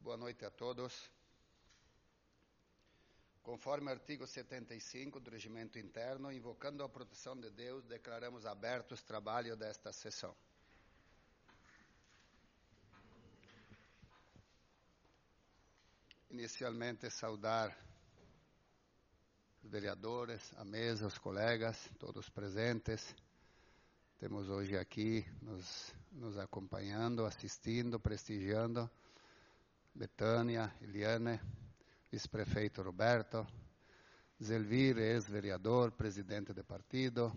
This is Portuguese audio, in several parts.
boa noite a todos. Conforme o artigo 75 do Regimento Interno, invocando a proteção de Deus, declaramos abertos o trabalho desta sessão. Inicialmente, saudar os vereadores, a mesa, os colegas, todos presentes. Temos hoje aqui nos acompanhando, assistindo, prestigiando, Betânia, Eliane, vice-prefeito Roberto, Zelvir, ex-vereador, presidente do partido,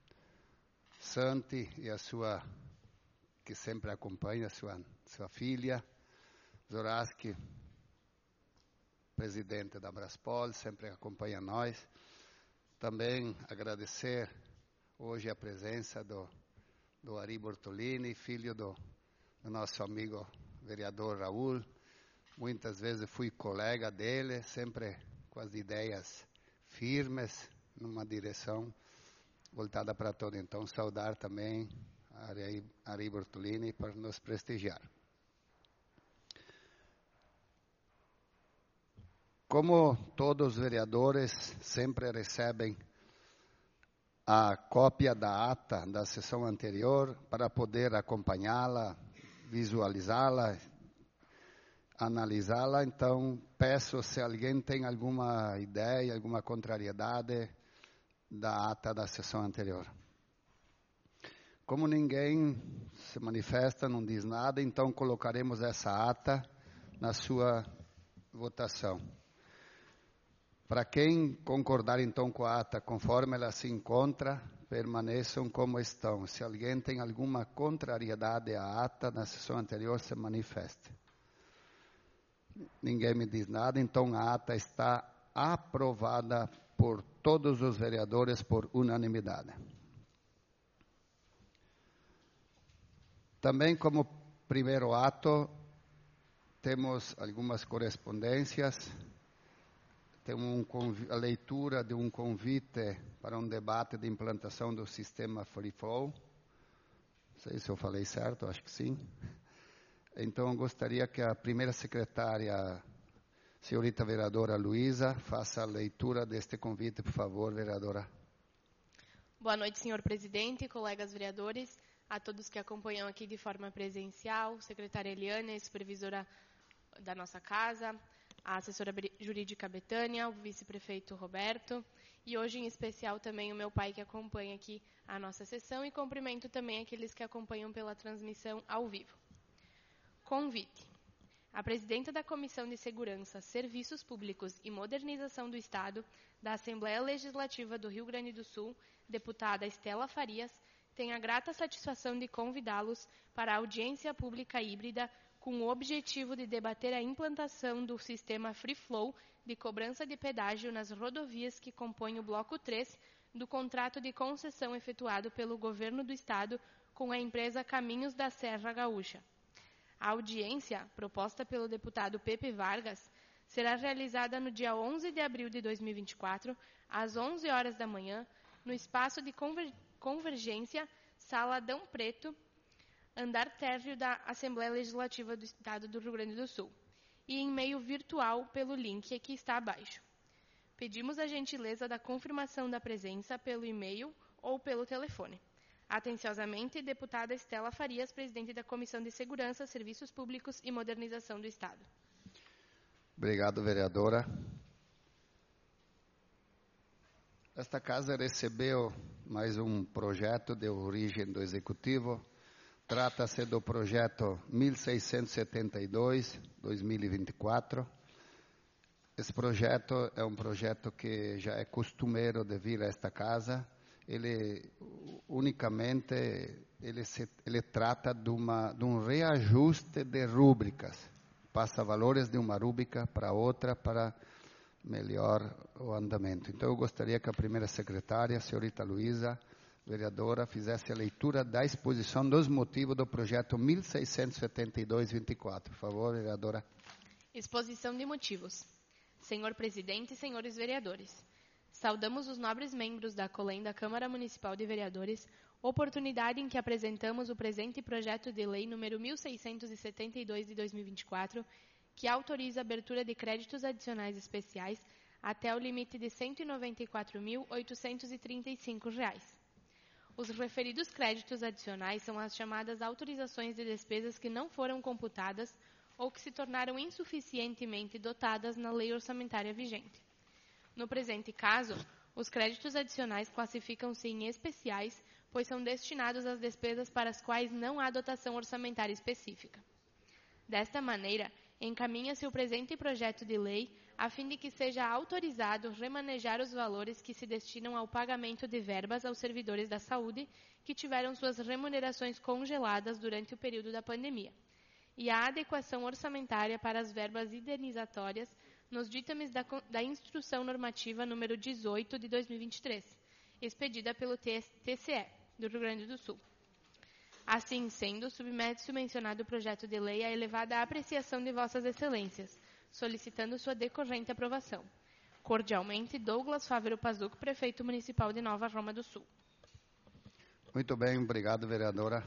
Santi e a sua, que sempre acompanha, sua filha, Zoraski, presidente da Braspol, sempre acompanha nós. Também agradecer hoje a presença do Ari Bortolini, filho do nosso amigo vereador Raul. Muitas vezes fui colega dele, sempre com as ideias firmes, numa direção voltada para todo. Então, saudar também a Ari Bortolini para nos prestigiar. Como todos os vereadores sempre recebem a cópia da ata da sessão anterior para poder acompanhá-la, visualizá-la, analisá-la, então peço se alguém tem alguma ideia, alguma contrariedade da ata da sessão anterior. Como ninguém se manifesta, não diz nada, então colocaremos essa ata na sua votação. Para quem concordar então com a ata, conforme ela se encontra, permaneçam como estão. Se alguém tem alguma contrariedade à ata da sessão anterior, se manifeste. Ninguém me diz nada, então a ata está aprovada por todos os vereadores por unanimidade. Também como primeiro ato, temos algumas correspondências, temos a leitura de um convite para um debate de implantação do sistema Free Flow. Não sei se eu falei certo, acho que sim. Então, eu gostaria que a primeira secretária, senhorita vereadora Luísa, faça a leitura deste convite, por favor, vereadora. Boa noite, senhor presidente, colegas vereadores, a todos que acompanham aqui de forma presencial, secretária Eliane, supervisora da nossa casa, a assessora jurídica Betânia, o vice-prefeito Roberto, e hoje em especial também o meu pai que acompanha aqui a nossa sessão, e cumprimento também aqueles que acompanham pela transmissão ao vivo. Convite. A presidenta da Comissão de Segurança, Serviços Públicos e Modernização do Estado da Assembleia Legislativa do Rio Grande do Sul, deputada Estela Farias, tem a grata satisfação de convidá-los para a audiência pública híbrida com o objetivo de debater a implantação do sistema Free Flow de cobrança de pedágio nas rodovias que compõem o Bloco 3 do contrato de concessão efetuado pelo Governo do Estado com a empresa Caminhos da Serra Gaúcha. A audiência, proposta pelo deputado Pepe Vargas, será realizada no dia 11 de abril de 2024, às 11 horas da manhã, no espaço de convergência, Sala Adão Preto, andar térreo da Assembleia Legislativa do Estado do Rio Grande do Sul, e em meio virtual pelo link que está abaixo. Pedimos a gentileza da confirmação da presença pelo e-mail ou pelo telefone. Atenciosamente, deputada Estela Farias, presidente da Comissão de Segurança, Serviços Públicos e Modernização do Estado. Obrigado, vereadora. Esta casa recebeu mais um projeto de origem do Executivo. Trata-se do projeto 1672-2024. Esse projeto é um projeto que já é costumeiro de vir a esta casa. Ele unicamente trata de um reajuste de rúbricas. Passa valores de uma rúbrica para outra para melhor o andamento. Então, eu gostaria que a primeira secretária, a senhorita Luísa, vereadora, fizesse a leitura da exposição dos motivos do projeto 1672-24. Por favor, vereadora. Exposição de motivos. Senhor presidente e senhores vereadores, saudamos os nobres membros da COLEM da Câmara Municipal de Vereadores, oportunidade em que apresentamos o presente projeto de lei número 1672 de 2024, que autoriza a abertura de créditos adicionais especiais até o limite de R$ 194.835. Os referidos créditos adicionais são as chamadas autorizações de despesas que não foram computadas ou que se tornaram insuficientemente dotadas na lei orçamentária vigente. No presente caso, os créditos adicionais classificam-se em especiais, pois são destinados às despesas para as quais não há dotação orçamentária específica. Desta maneira, encaminha-se o presente projeto de lei a fim de que seja autorizado remanejar os valores que se destinam ao pagamento de verbas aos servidores da saúde que tiveram suas remunerações congeladas durante o período da pandemia, e a adequação orçamentária para as verbas indenizatórias nos ditames da Instrução Normativa número 18 de 2023, expedida pelo TCE do Rio Grande do Sul. Assim sendo, submete-se o mencionado projeto de lei à elevada apreciação de Vossas Excelências, solicitando sua decorrente aprovação. Cordialmente, Douglas Fávero Pazuco, Prefeito Municipal de Nova Roma do Sul. Muito bem, obrigado, vereadora.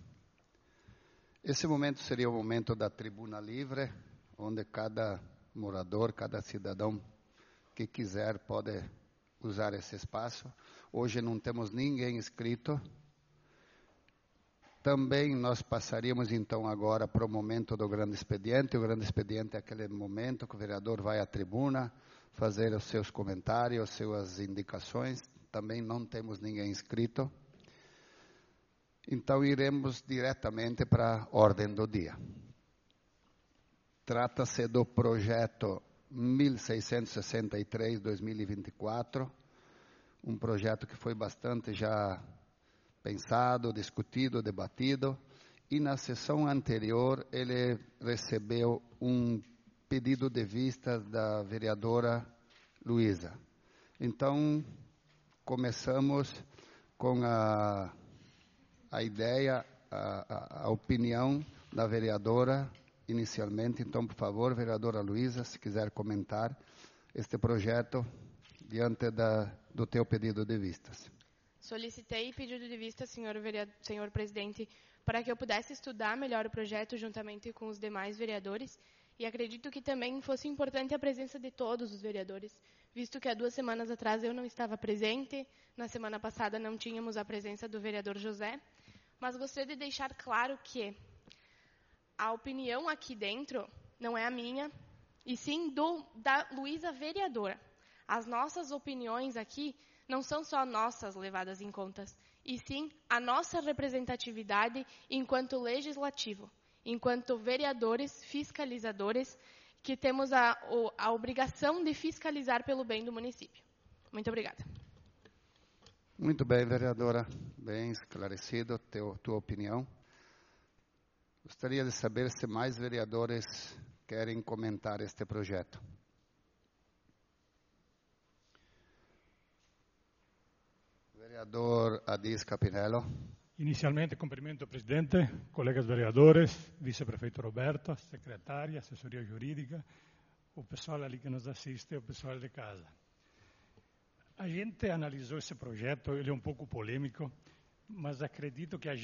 Esse momento seria o momento da tribuna livre, onde cada morador, cada cidadão que quiser pode usar esse espaço. Hoje não temos ninguém inscrito. Também nós passaríamos, então, agora para o momento do grande expediente. O grande expediente é aquele momento que o vereador vai à tribuna fazer os seus comentários, suas indicações. Também não temos ninguém inscrito. Então, iremos diretamente para a ordem do dia. Trata-se do projeto 1663-2024, um projeto que foi bastante já pensado, discutido, debatido, e na sessão anterior ele recebeu um pedido de vista da vereadora Luísa. Então, começamos com a ideia, a opinião da vereadora inicialmente. Então, por favor, vereadora Luísa, se quiser comentar este projeto diante do teu pedido de vistas. Solicitei pedido de vista, senhor presidente, para que eu pudesse estudar melhor o projeto juntamente com os demais vereadores, e acredito que também fosse importante a presença de todos os vereadores, visto que há 2 semanas atrás eu não estava presente, na semana passada não tínhamos a presença do vereador José, mas gostaria de deixar claro que a opinião aqui dentro não é a minha, e sim da Luísa vereadora. As nossas opiniões aqui não são só nossas levadas em conta, e sim a nossa representatividade enquanto legislativo, enquanto vereadores, fiscalizadores, que temos a obrigação de fiscalizar pelo bem do município. Muito obrigada. Muito bem, vereadora. Bem esclarecido tua opinião. Gostaria de saber se mais vereadores querem comentar este projeto. Vereador Adis Capinello. Inizialmente cumprimento al Presidente, colegas vereadores, Vice-Prefeito Roberto, Secretária, Assessoria Jurídica, o pessoal ali que nos assiste e o pessoal de casa. A gente analisou esse projeto, ele é um pouco polêmico, mas acredito que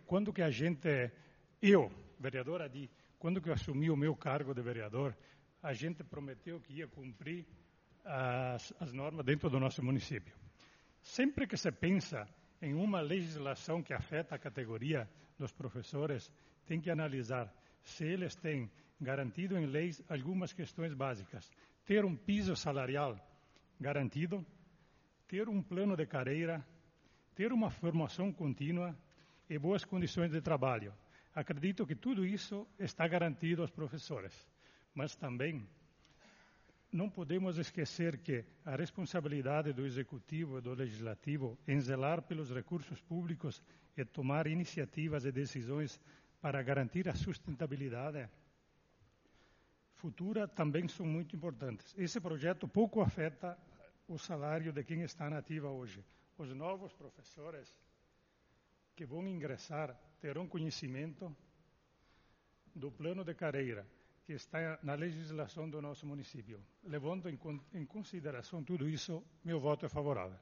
eu, vereador Adi, quando que eu assumi o meu cargo de vereador, a gente prometeu que ia cumprir as normas dentro do nosso município. Sempre que se pensa em uma legislação que afeta a categoria dos professores, tem que analisar se eles têm garantido em leis algumas questões básicas. Ter um piso salarial garantido, ter um plano de carreira, ter uma formação contínua e boas condições de trabalho. Acredito que tudo isso está garantido aos professores, mas também não podemos esquecer que a responsabilidade do Executivo e do Legislativo em zelar pelos recursos públicos e tomar iniciativas e decisões para garantir a sustentabilidade futura também são muito importantes. Esse projeto pouco afeta o salário de quem está na ativa hoje. Os novos professores que vão ingressar terão conhecimento do plano de carreira que está na legislação do nosso município. Levando em consideração tudo isso, meu voto é favorável.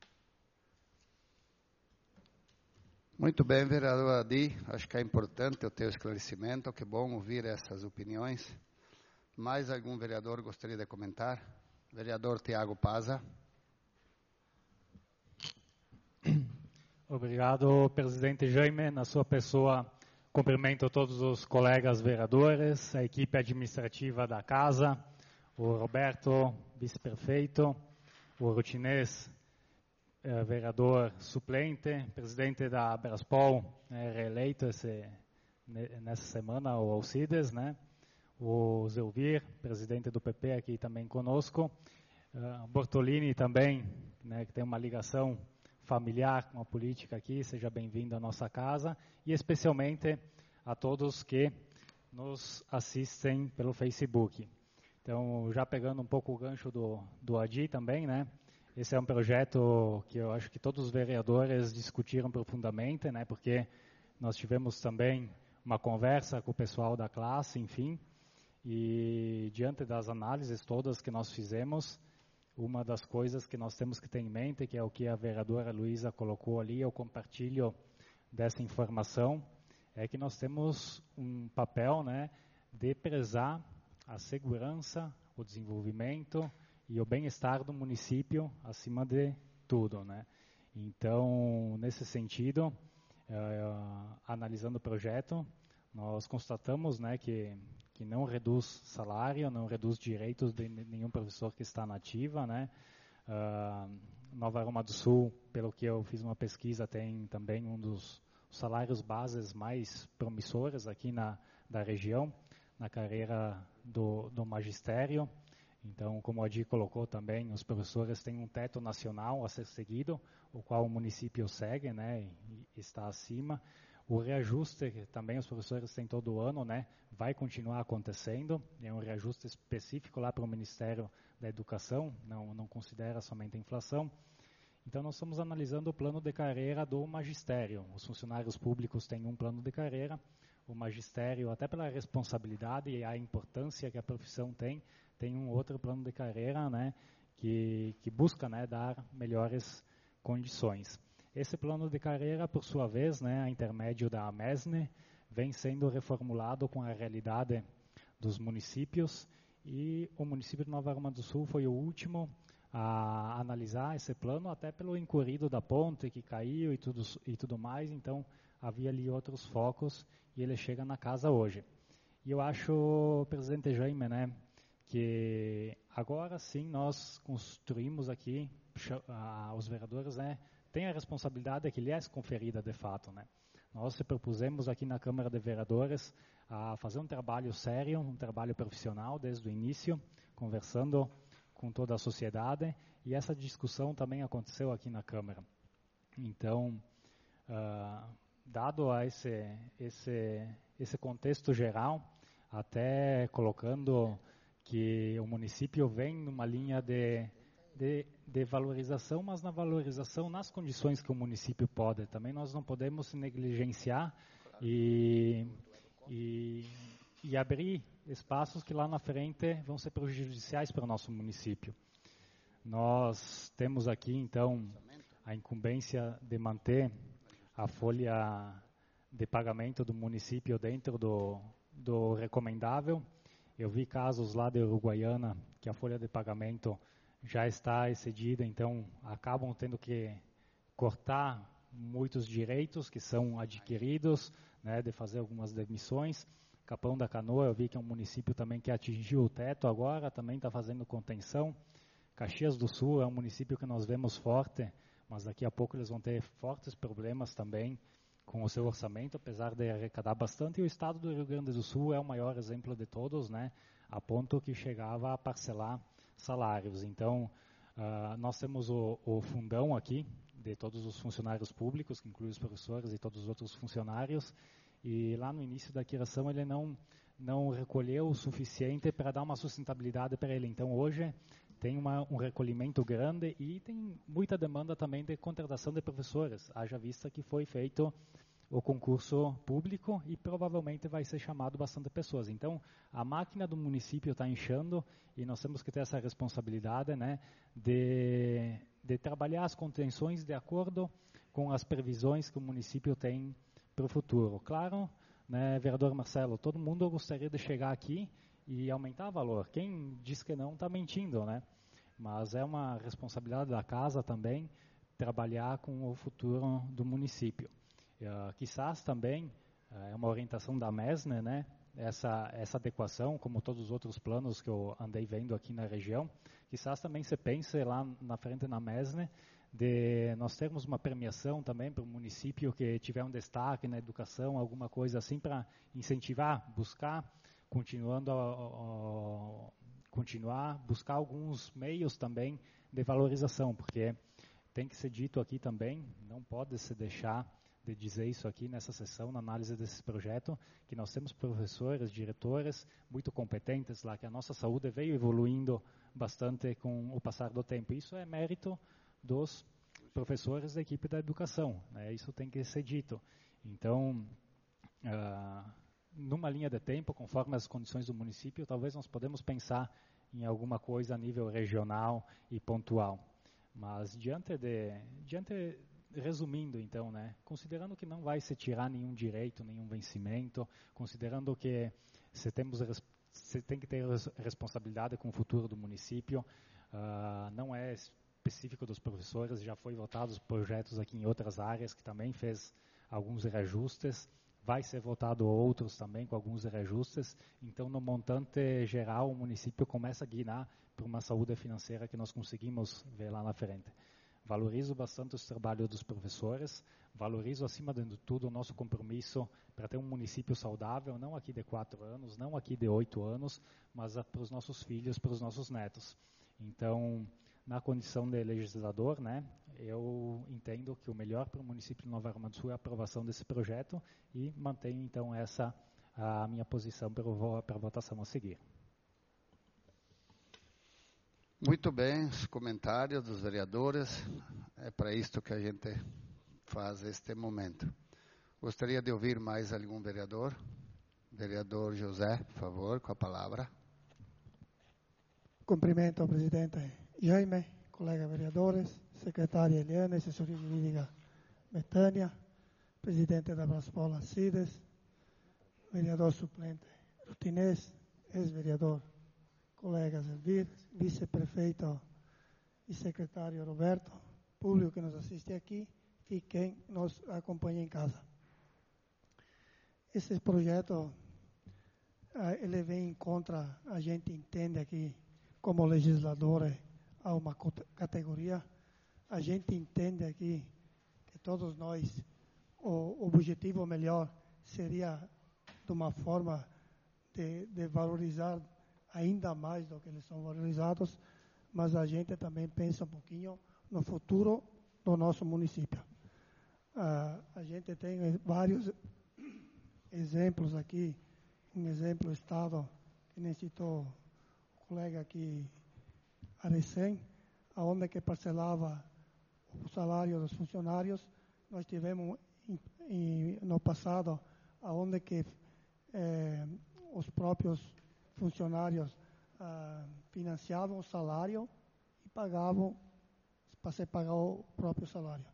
Muito bem, vereador Adi. Acho que é importante o teu esclarecimento. Que bom ouvir essas opiniões. Mais algum vereador gostaria de comentar? Vereador Tiago Paza. Obrigado, presidente Jaime. Na sua pessoa, cumprimento todos os colegas vereadores, a equipe administrativa da casa, o Roberto, vice-prefeito, o Rutinês, vereador suplente, presidente da Braspol, reeleito nessa semana, o Alcides, né? O Zelvir, presidente do PP, aqui também conosco. Bortolini também, né, que tem uma ligação familiar com a política aqui, seja bem-vindo à nossa casa, e especialmente a todos que nos assistem pelo Facebook. Então, já pegando um pouco o gancho do Adi também, né? Esse é um projeto que eu acho que todos os vereadores discutiram profundamente, né? Porque nós tivemos também uma conversa com o pessoal da classe, enfim, e diante das análises todas que nós fizemos, uma das coisas que nós temos que ter em mente, que é o que a vereadora Luísa colocou ali, eu compartilho dessa informação, é que nós temos um papel, né, de prezar a segurança, o desenvolvimento e o bem-estar do município acima de tudo, né? Então, nesse sentido, analisando o projeto, nós constatamos, né, que não reduz salário, não reduz direitos de nenhum professor que está na ativa, né? Nova Aroma do Sul, pelo que eu fiz uma pesquisa, tem também um dos salários bases mais promissores aqui da região, na carreira do magistério. Então, como o Adi colocou também, os professores têm um teto nacional a ser seguido, o qual o município segue, né, e está acima. O reajuste, que também os professores têm todo ano, né, vai continuar acontecendo, é um reajuste específico lá para o Ministério da Educação, não considera somente a inflação. Então, nós estamos analisando o plano de carreira do magistério. Os funcionários públicos têm um plano de carreira, o magistério, até pela responsabilidade e a importância que a profissão tem um outro plano de carreira, né, que busca, né, dar melhores condições. Esse plano de carreira, por sua vez, né, a intermédio da MESNE, vem sendo reformulado com a realidade dos municípios, e o município de Nova Aroma do Sul foi o último a analisar esse plano, até pelo incorrido da ponte que caiu e tudo mais, então havia ali outros focos, e ele chega na casa hoje. E eu acho, presidente Jaime, né, que agora sim nós construímos aqui, os vereadores, né, têm a responsabilidade que lhes é conferida de fato, né. Nós se propusemos aqui na Câmara de Vereadores a fazer um trabalho sério, um trabalho profissional desde o início, conversando com toda a sociedade, e essa discussão também aconteceu aqui na Câmara. Então, dado a esse contexto geral, até colocando que o município vem numa linha de valorização, mas na valorização nas condições que o município pode. Também nós não podemos se negligenciar e abrir espaços que lá na frente vão ser prejudiciais para o nosso município. Nós temos aqui, então, a incumbência de manter a folha de pagamento do município dentro do recomendável. Eu vi casos lá de Uruguaiana que a folha de pagamento já está excedida, então acabam tendo que cortar muitos direitos que são adquiridos, né, de fazer algumas demissões. Capão da Canoa, eu vi que é um município também que atingiu o teto agora, também está fazendo contenção. Caxias do Sul é um município que nós vemos forte, mas daqui a pouco eles vão ter fortes problemas também com o seu orçamento, apesar de arrecadar bastante. E o estado do Rio Grande do Sul é o maior exemplo de todos, né, a ponto que chegava a parcelar salários. Então, nós temos o fundão aqui, de todos os funcionários públicos, que inclui os professores e todos os outros funcionários, e lá no início da criação ele não recolheu o suficiente para dar uma sustentabilidade para ele. Então, hoje tem um recolhimento grande e tem muita demanda também de contratação de professores, haja vista que foi feito o concurso público e provavelmente vai ser chamado bastante pessoas. Então, a máquina do município está inchando e nós temos que ter essa responsabilidade, né, de trabalhar as contenções de acordo com as previsões que o município tem para o futuro. Claro, né, vereador Marcelo, todo mundo gostaria de chegar aqui e aumentar o valor. Quem diz que não está mentindo, né? Mas é uma responsabilidade da casa também trabalhar com o futuro do município. Quizás também é uma orientação da Mesne, né? Essa adequação, como todos os outros planos que eu andei vendo aqui na região, quizás também você pense lá na frente na Mesne, de nós termos uma premiação também para o município que tiver um destaque na educação, alguma coisa assim, para incentivar, buscar, buscar alguns meios também de valorização, porque tem que ser dito aqui também, não pode se deixar de dizer isso aqui nessa sessão, na análise desse projeto, que nós temos professores, diretores muito competentes lá, que a nossa saúde veio evoluindo bastante com o passar do tempo. Isso é mérito dos professores da equipe da educação, né? Isso tem que ser dito. Então, numa linha de tempo, conforme as condições do município, talvez nós podemos pensar em alguma coisa a nível regional e pontual. Mas resumindo, então, né, considerando que não vai se tirar nenhum direito, nenhum vencimento, considerando que você tem que ter responsabilidade com o futuro do município, não é específico dos professores, já foi votado os projetos aqui em outras áreas, que também fez alguns reajustes, vai ser votado outros também com alguns reajustes, então no montante geral o município começa a guiar para uma saúde financeira que nós conseguimos ver lá na frente. Valorizo bastante os trabalhos dos professores, valorizo acima de tudo o nosso compromisso para ter um município saudável, não aqui de 4 anos, não aqui de 8 anos, mas para os nossos filhos, para os nossos netos. Então, na condição de legislador, né, eu entendo que o melhor para o município de Nova Arma do Sul é a aprovação desse projeto e mantenho então a minha posição para a votação a seguir. Muito bem, os comentários dos vereadores, é para isto que a gente faz este momento. Gostaria de ouvir mais algum vereador? Vereador José, por favor, com a palavra. Cumprimento ao presidente Jaime, colegas vereadores, secretária Eliane, assessoria jurídica Betânia, presidente da Braspola Cides, vereador suplente Rutinês, ex-vereador colegas Elvir, vice-prefeito e secretário Roberto, público que nos assiste aqui e quem nos acompanha em casa. Esse projeto, ele vem em contra, a gente entende aqui, como legislador, a uma categoria, a gente entende aqui que todos nós, o objetivo melhor seria de uma forma de valorizar ainda mais do que eles são valorizados, mas a gente também pensa um pouquinho no futuro do nosso município. A gente tem vários exemplos aqui, um exemplo do Estado, que nem citou o colega aqui, Arecem, onde que parcelava o salário dos funcionários. Nós tivemos no passado, onde que os próprios funcionários financiavam o salário e pagavam para se pagar o próprio salário.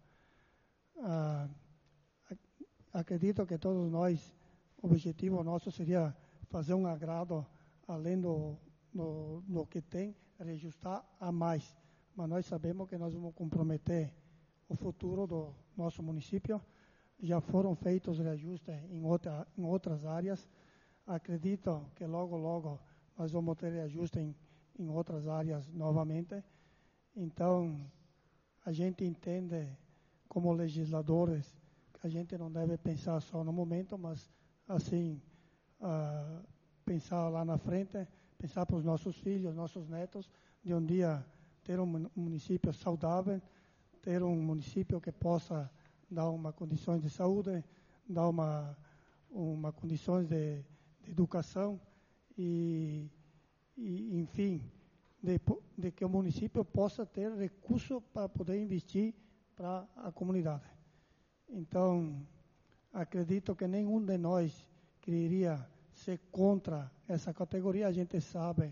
Acredito que todos nós, o objetivo nosso seria fazer um agrado além do que tem, reajustar a mais. Mas nós sabemos que nós vamos comprometer o futuro do nosso município. Já foram feitos reajustes em outras áreas. Acredito que logo nós vamos ter reajuste em outras áreas novamente. Então, a gente entende, como legisladores, que a gente não deve pensar só no momento, mas, assim, pensar lá na frente, pensar para os nossos filhos, nossos netos, de um dia ter um município saudável, ter um município que possa dar uma condições de saúde, dar uma condições de educação e enfim, de que o município possa ter recurso para poder investir para a comunidade. Então, acredito que nenhum de nós queria ser contra essa categoria. A gente sabe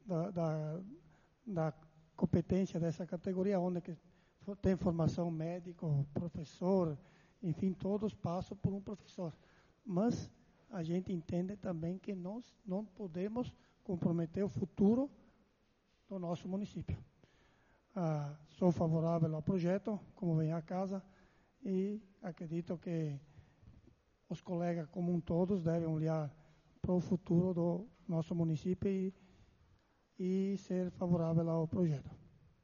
da competência dessa categoria, onde que tem formação médico, professor, enfim, todos passam por um professor. Mas a gente entende também que nós não podemos comprometer o futuro do nosso município. Sou favorável ao projeto, como vem a casa, e acredito que os colegas como todos devem olhar para o futuro do nosso município e ser favorável ao projeto.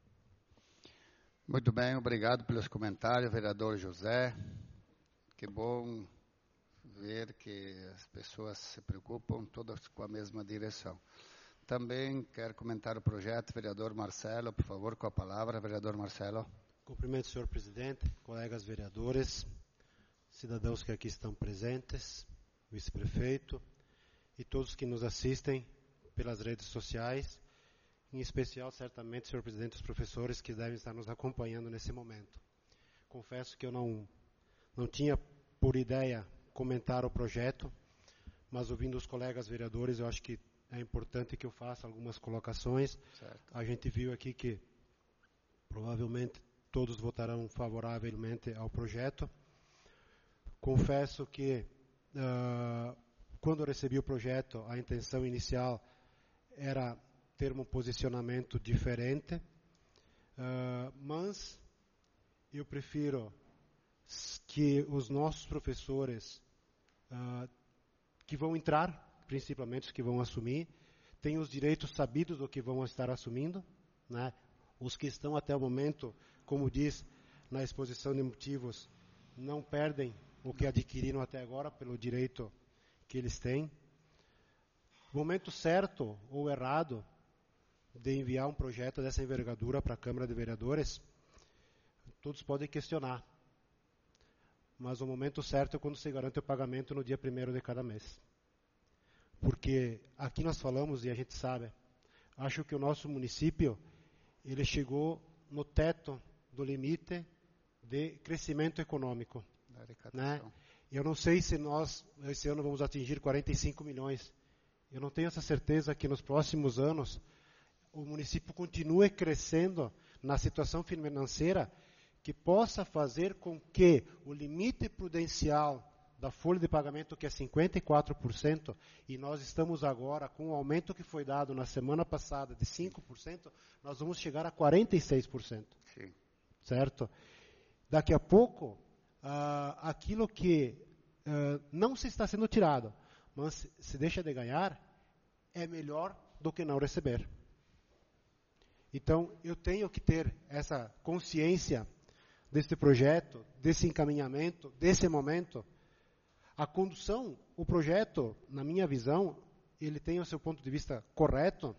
Muito bem, obrigado pelos comentários, vereador José. Que bom ver que as pessoas se preocupam todas com a mesma direção. Também quero comentar o projeto, vereador Marcelo, por favor, com a palavra, vereador Marcelo. Cumprimento, senhor presidente, colegas vereadores, cidadãos que aqui estão presentes, vice-prefeito e todos que nos assistem pelas redes sociais, em especial, certamente, senhor presidente, os professores que devem estar nos acompanhando nesse momento. Confesso que eu não tinha por ideia comentar o projeto, mas ouvindo os colegas vereadores, eu acho que é importante que eu faça algumas colocações. Certo. A gente viu aqui que provavelmente todos votarão favoravelmente ao projeto. Confesso que quando eu recebi o projeto, a intenção inicial era ter um posicionamento diferente, mas eu prefiro que os nossos professores que vão entrar, principalmente os que vão assumir, tenham os direitos sabidos do que vão estar assumindo, né? Os que estão até o momento, como diz na exposição de motivos, não perdem o que adquiriram até agora pelo direito que eles têm. O momento certo ou errado de enviar um projeto dessa envergadura para a Câmara de Vereadores, todos podem questionar. Mas o momento certo é quando se garante o pagamento no dia 1º de cada mês. Porque aqui nós falamos, e a gente sabe, acho que o nosso município, ele chegou no teto do limite de crescimento econômico. Né? Eu não sei se nós, esse ano, vamos atingir 45 milhões. Eu não tenho essa certeza que nos próximos anos o município continue crescendo na situação financeira que possa fazer com que o limite prudencial da folha de pagamento, que é 54%, e nós estamos agora com o aumento que foi dado na semana passada de 5%, nós vamos chegar a 46%. Sim. Certo? Daqui a pouco, aquilo que não se está sendo tirado, mas se deixa de ganhar, é melhor do que não receber. Então, eu tenho que ter essa consciência desse projeto, desse encaminhamento, desse momento. A condução, o projeto, na minha visão, ele tem o seu ponto de vista correto.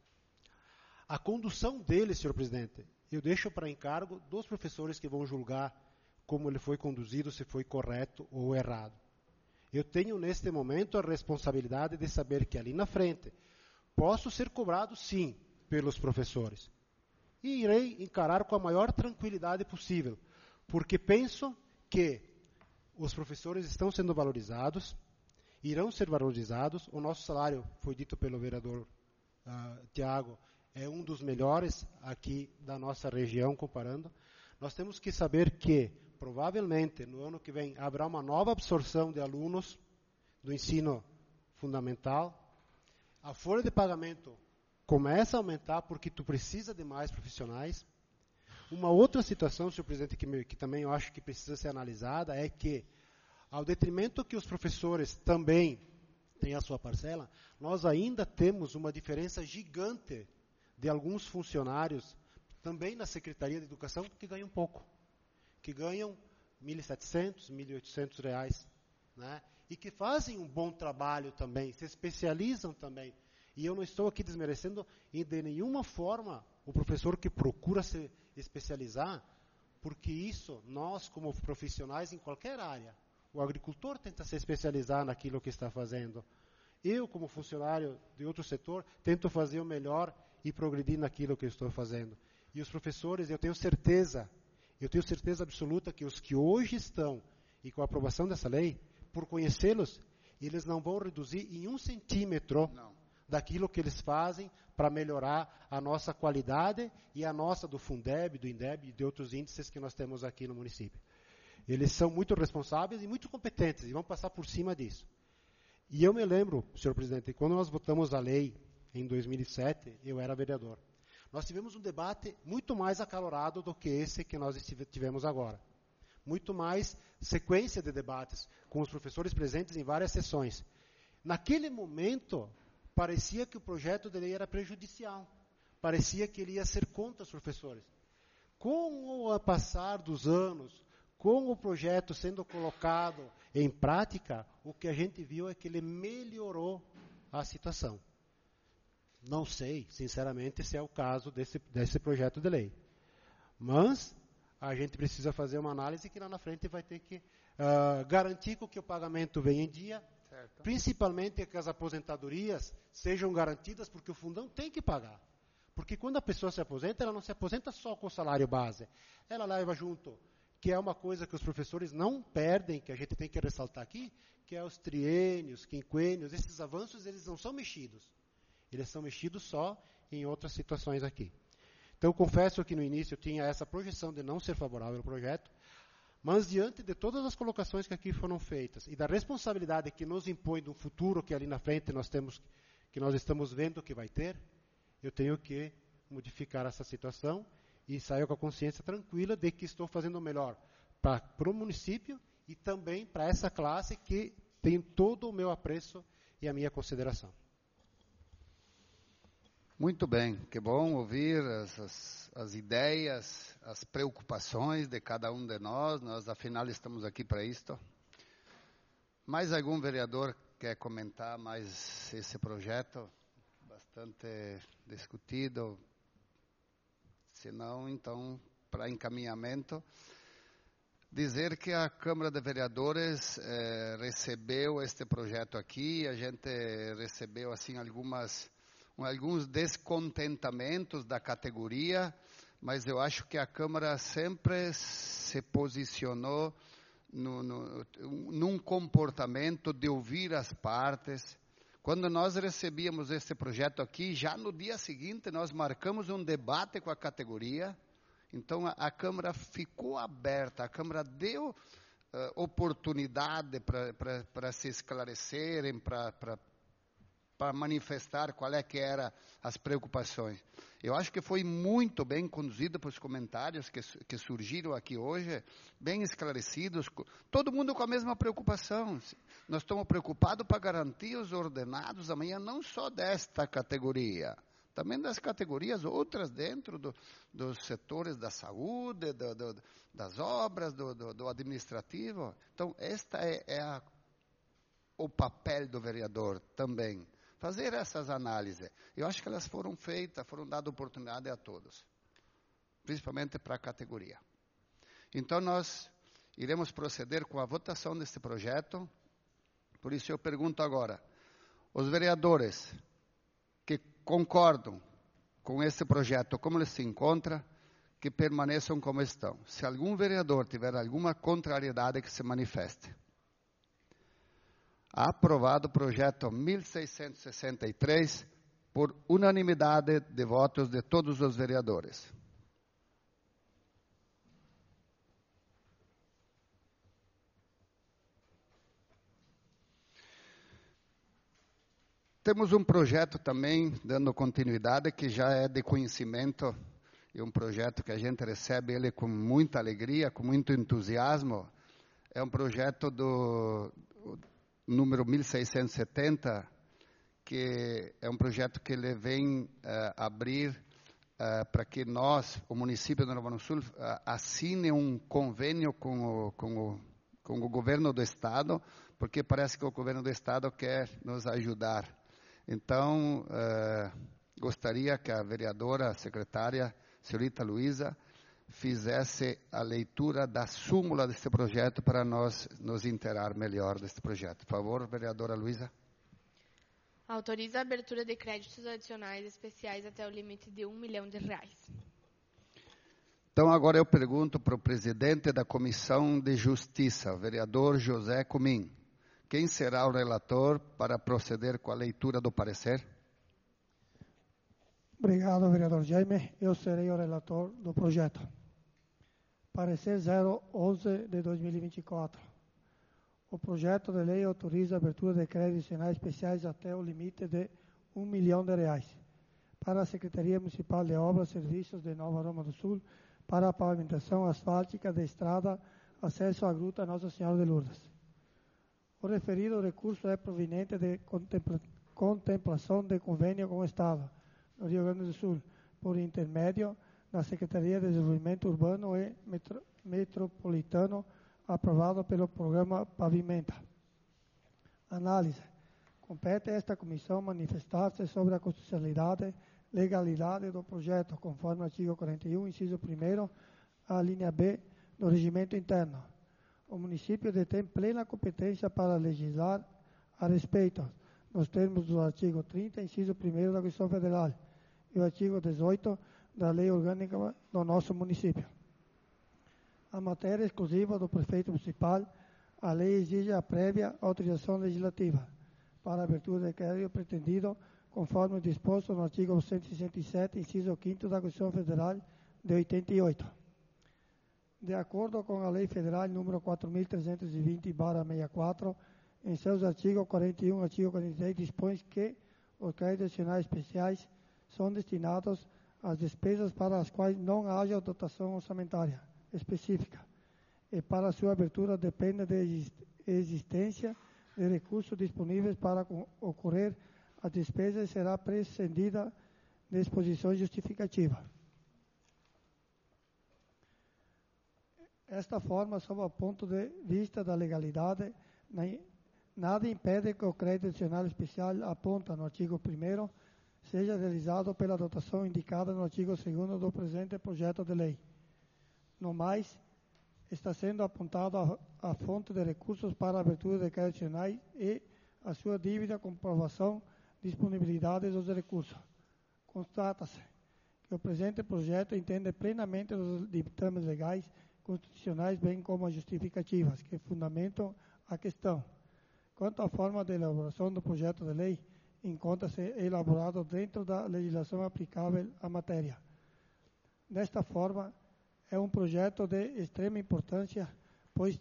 A condução dele, senhor presidente, eu deixo para encargo dos professores que vão julgar como ele foi conduzido, se foi correto ou errado. Eu tenho, neste momento, a responsabilidade de saber que ali na frente posso ser cobrado, sim, pelos professores. E irei encarar com a maior tranquilidade possível, porque penso que os professores estão sendo valorizados, irão ser valorizados. O nosso salário, foi dito pelo vereador Tiago, é um dos melhores aqui da nossa região, comparando. Nós temos que saber que, provavelmente, no ano que vem, haverá uma nova absorção de alunos do ensino fundamental. A folha de pagamento começa a aumentar porque tu precisa de mais profissionais. Uma outra situação, senhor presidente, que também eu acho que precisa ser analisada, é que, ao detrimento que os professores também têm a sua parcela, nós ainda temos uma diferença gigante de alguns funcionários, também na Secretaria de Educação, que ganham pouco, que ganham R$ 1.700, R$ 1.800, né? E que fazem um bom trabalho também, se especializam também. E eu não estou aqui desmerecendo de nenhuma forma o professor que procura se especializar, porque isso, nós como profissionais em qualquer área, o agricultor tenta se especializar naquilo que está fazendo. Eu, como funcionário de outro setor, tento fazer o melhor e progredir naquilo que eu estou fazendo. E os professores, eu tenho certeza absoluta que os que hoje estão, e com a aprovação dessa lei, por conhecê-los, eles não vão reduzir em 1 centímetro daquilo que eles fazem para melhorar a nossa qualidade e a nossa do Fundeb, do Indeb e de outros índices que nós temos aqui no município. Eles são muito responsáveis e muito competentes e vão passar por cima disso. E eu me lembro, senhor presidente, quando nós votamos a lei em 2007, eu era vereador. Nós tivemos um debate muito mais acalorado do que esse que nós tivemos agora. Muito mais sequência de debates, com os professores presentes em várias sessões. Naquele momento, parecia que o projeto de lei era prejudicial. Parecia que ele ia ser contra os professores. Com o passar dos anos, com o projeto sendo colocado em prática, o que a gente viu é que ele melhorou a situação. Não sei, sinceramente, se é o caso desse projeto de lei. Mas a gente precisa fazer uma análise que lá na frente vai ter que garantir que o pagamento venha em dia, certo. Principalmente que as aposentadorias sejam garantidas, porque o fundão tem que pagar. Porque quando a pessoa se aposenta, ela não se aposenta só com o salário base. Ela leva junto, que é uma coisa que os professores não perdem, que a gente tem que ressaltar aqui, que é os triênios, quinquênios, esses avanços, eles não são mexidos. Eles são mexidos só em outras situações aqui. Então, eu confesso que no início eu tinha essa projeção de não ser favorável ao projeto, mas diante de todas as colocações que aqui foram feitas e da responsabilidade que nos impõe do futuro que ali na frente que nós estamos vendo que vai ter, eu tenho que modificar essa situação e saio com a consciência tranquila de que estou fazendo o melhor para o município e também para essa classe que tem todo o meu apreço e a minha consideração. Muito bem, que bom ouvir as ideias, as preocupações de cada um de nós. Nós, afinal, estamos aqui para isto. Mais algum vereador quer comentar mais esse projeto? Bastante discutido. Se não, então, para encaminhamento, dizer que a Câmara de Vereadores recebeu este projeto aqui. A gente recebeu assim alguns descontentamentos da categoria, mas eu acho que a Câmara sempre se posicionou num comportamento de ouvir as partes. Quando nós recebíamos esse projeto aqui, já no dia seguinte nós marcamos um debate com a categoria. Então a Câmara ficou aberta, a Câmara deu oportunidade para se esclarecerem, para manifestar qual é que eram as preocupações. Eu acho que foi muito bem conduzido pelos comentários que surgiram aqui hoje, bem esclarecidos, todo mundo com a mesma preocupação. Nós estamos preocupados para garantir os ordenados amanhã, não só desta categoria, também das categorias outras dentro dos setores da saúde, das obras, do administrativo. Então, esta é o papel do vereador também. Fazer essas análises. Eu acho que elas foram feitas, foram dadas oportunidade a todos, principalmente para a categoria. Então, nós iremos proceder com a votação deste projeto. Por isso, eu pergunto agora, os vereadores que concordam com esse projeto, como eles se encontram, que permaneçam como estão. Se algum vereador tiver alguma contrariedade, que se manifeste. Aprovado o projeto 1663 por unanimidade de votos de todos os vereadores. Temos um projeto também, dando continuidade, que já é de conhecimento, e um projeto que a gente recebe ele com muita alegria, com muito entusiasmo. É um projeto do número 1670, que é um projeto que ele vem abrir para que nós, o município de Nova Mutum Sul, assine um convênio com o governo do Estado, porque parece que o governo do Estado quer nos ajudar. Então, gostaria que a vereadora, a secretária, senhorita Luísa, fizesse a leitura da súmula deste projeto para nós nos inteirar melhor deste projeto. Por favor, vereadora Luísa. Autoriza a abertura de créditos adicionais especiais até o limite de R$ 1 milhão. Então, agora eu pergunto para o presidente da Comissão de Justiça, o vereador José Comim. Quem será o relator para proceder com a leitura do parecer? Obrigado, vereador Jaime. Eu serei o relator do projeto. Parecer 011 de 2024. O projeto de lei autoriza a abertura de créditos adicionais especiais até o limite de R$ R$ 1 milhão. Para a Secretaria Municipal de Obras e Serviços de Nova Roma do Sul, para a pavimentação asfáltica da estrada acesso à Gruta Nossa Senhora de Lourdes. O referido recurso é proveniente de contemplação de convênio com o Estado do Rio Grande do Sul, por intermédio da Secretaria de Desenvolvimento Urbano e Metropolitano, aprovado pelo Programa Pavimenta. Análise. Compete a esta comissão manifestar-se sobre a constitucionalidade e legalidade do projeto, conforme o artigo 41, inciso 1º, a linha B do regimento interno. O município detém plena competência para legislar a respeito, nos termos do artigo 30, inciso 1º da Constituição Federal e o artigo 18 da Lei Orgânica do nosso município. A matéria exclusiva do prefeito municipal, a lei exige a prévia autorização legislativa para a abertura de crédito pretendido, conforme disposto no artigo 167, inciso 5º da Constituição Federal de 88. De acordo com a Lei Federal número 4.320/64, em seus artigos 41 e artigo 46, dispõe que os créditos adicionais especiais são destinados às despesas para as quais não haja dotação orçamentária específica, e para sua abertura depende da existência de recursos disponíveis para ocorrer a despesa e será prescindida de exposição justificativa. Esta forma, sob o ponto de vista da legalidade, nada impede que o crédito adicional especial aponta no artigo 1º seja realizado pela dotação indicada no artigo 2º do presente projeto de lei. No mais, está sendo apontado a fonte de recursos para a abertura de créditos adicionais e a sua dívida comprovação disponibilidade dos recursos. Constata-se que o presente projeto entende plenamente os ditames legais constitucionais, bem como as justificativas que fundamentam a questão. Quanto à forma de elaboração do projeto de lei, encontra-se elaborado dentro da legislação aplicável à matéria. Desta forma, é um projeto de extrema importância, pois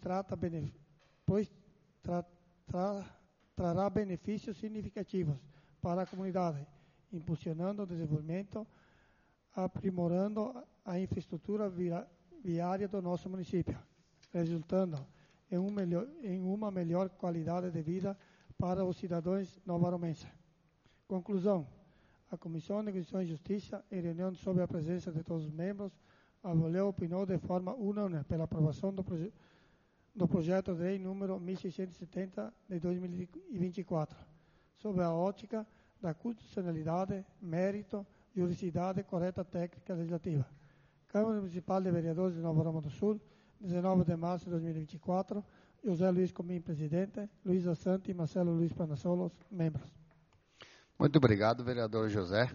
trará benefícios significativos para a comunidade, impulsionando o desenvolvimento, aprimorando a infraestrutura viária do nosso município, resultando em uma melhor qualidade de vida para os cidadãos novaromenses. Conclusão. A Comissão de Constituição e Justiça, em reunião sob a presença de todos os membros, avaliou e opinou de forma unânime pela aprovação do projeto de lei número 1670 de 2024, sob a ótica da constitucionalidade, mérito, juridicidade e correta técnica legislativa. Câmara Municipal de Vereadores de Nova Roma do Sul, 19 de março de 2024, José Luiz Comim, presidente, Luísa Santi e Marcelo Luiz Panassolos, membros. Muito obrigado, vereador José.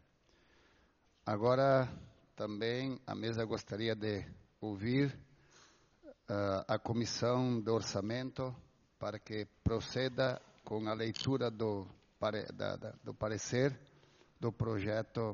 Agora, também a mesa gostaria de ouvir a Comissão de Orçamento para que proceda com a leitura do parecer do projeto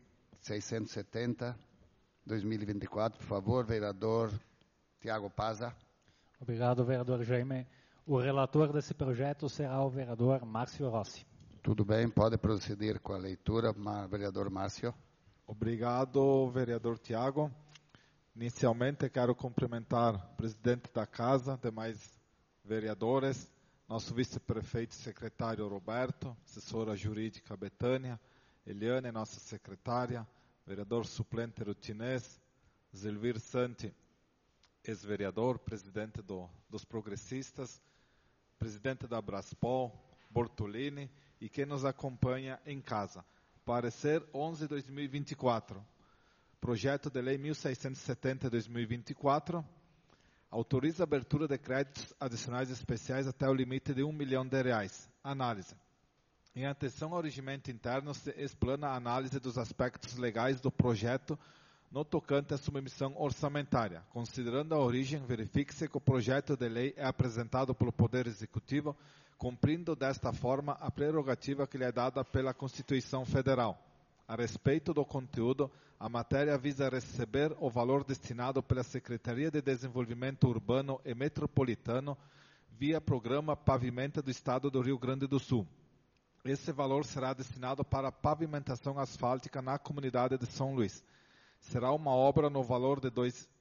1670-2024. Por favor, vereador Tiago Paza. Obrigado, vereador Jaime. O relator desse projeto será o vereador Márcio Rossi. Tudo bem, pode proceder com a leitura, vereador Márcio. Obrigado, vereador Tiago. Inicialmente, quero cumprimentar o presidente da Casa, demais vereadores, nosso vice-prefeito e secretário Roberto, assessora jurídica Betânia, Eliane, nossa secretária, vereador suplente Rutinês, Zilvir Santi, ex-vereador, presidente dos progressistas, presidente da Braspol, Bortolini, e quem nos acompanha em casa. Parecer 11/2024. Projeto de Lei 1670/2024 autoriza a abertura de créditos adicionais especiais até o limite de R$ 1 milhão. Análise. Em atenção ao regimento interno, se explana a análise dos aspectos legais do projeto no tocante à submissão orçamentária. Considerando a origem, verifique-se que o projeto de lei é apresentado pelo Poder Executivo, cumprindo desta forma a prerrogativa que lhe é dada pela Constituição Federal. A respeito do conteúdo, a matéria visa receber o valor destinado pela Secretaria de Desenvolvimento Urbano e Metropolitano via Programa Pavimenta do Estado do Rio Grande do Sul. Esse valor será destinado para pavimentação asfáltica na comunidade de São Luís. Será uma obra no valor de R$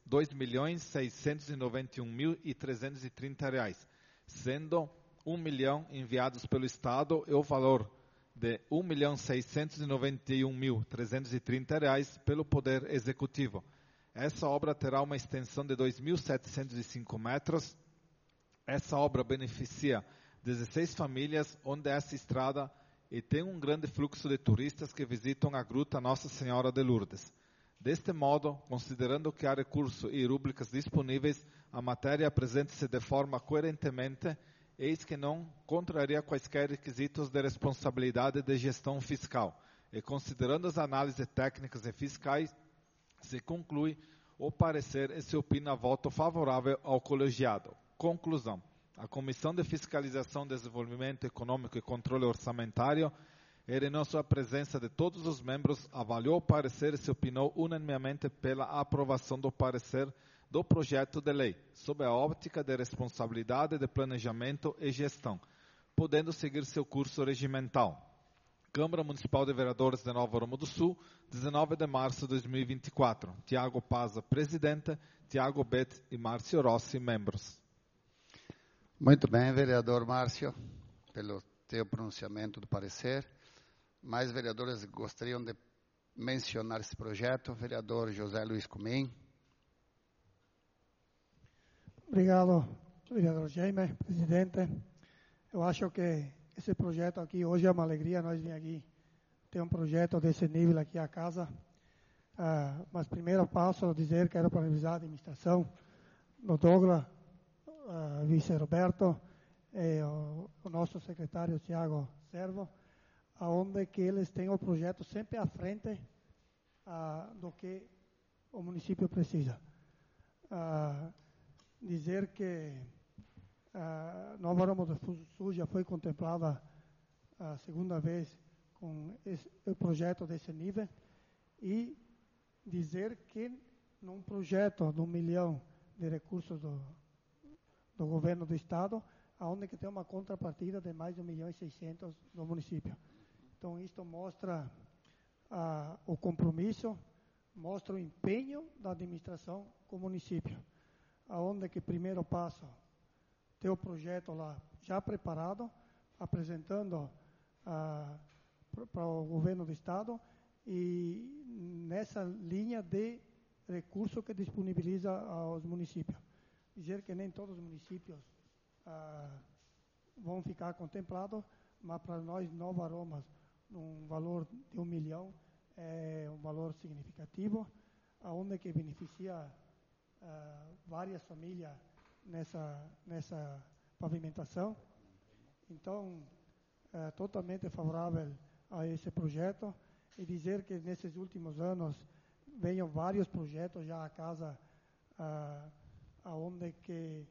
2.691.330 reais, sendo R$ 1 milhão enviados pelo Estado e o valor de R$ 1.691.330 reais pelo Poder Executivo. Essa obra terá uma extensão de 2.705 metros. Essa obra beneficia 16 famílias, onde essa estrada e tem um grande fluxo de turistas que visitam a Gruta Nossa Senhora de Lourdes. Deste modo, considerando que há recursos e rúbricas disponíveis, a matéria apresenta-se de forma coerentemente, eis que não contraria quaisquer requisitos de responsabilidade de gestão fiscal. E considerando as análises técnicas e fiscais, se conclui o parecer e se opina voto favorável ao colegiado. Conclusão. A Comissão de Fiscalização, Desenvolvimento Econômico e Controle Orçamentário, em nossa presença de todos os membros, avaliou o parecer e se opinou unanimemente pela aprovação do parecer do projeto de lei, sob a óptica de responsabilidade de planejamento e gestão, podendo seguir seu curso regimental. Câmara Municipal de Vereadores de Nova Aroma do Sul, 19 de março de 2024. Tiago Paza, presidente, Tiago Bet e Márcio Rossi, membros. Muito bem, vereador Márcio, pelo teu pronunciamento do parecer. Mais vereadores gostariam de mencionar esse projeto? Vereador José Luiz Cumim. Obrigado, vereador Jaime, presidente. Eu acho que esse projeto aqui, hoje é uma alegria nós vir aqui ter um projeto desse nível aqui à casa. Mas primeiro passo, quero parabenizar a administração, do Douglas, vice Roberto, o nosso secretário Tiago Servo, aonde que eles têm o projeto sempre à frente do que o município precisa. Dizer que Nova Aroma do Sul já foi contemplada a segunda vez com o projeto desse nível, e dizer que num projeto de 1 milhão de recursos do governo do estado, onde que tem uma contrapartida de mais de 1.600.000 do município. Então, isto mostra o compromisso, mostra o empenho da administração com o município, aonde que primeiro passo, ter o projeto lá já preparado, apresentando para o governo do estado, e nessa linha de recurso que disponibiliza aos municípios. Dizer que nem todos os municípios vão ficar contemplados, mas para nós, Nova Aroma, um valor de 1 milhão é um valor significativo, onde que beneficia várias famílias nessa pavimentação. Então, totalmente favorável a esse projeto, e dizer que nesses últimos anos venham vários projetos já à casa, onde que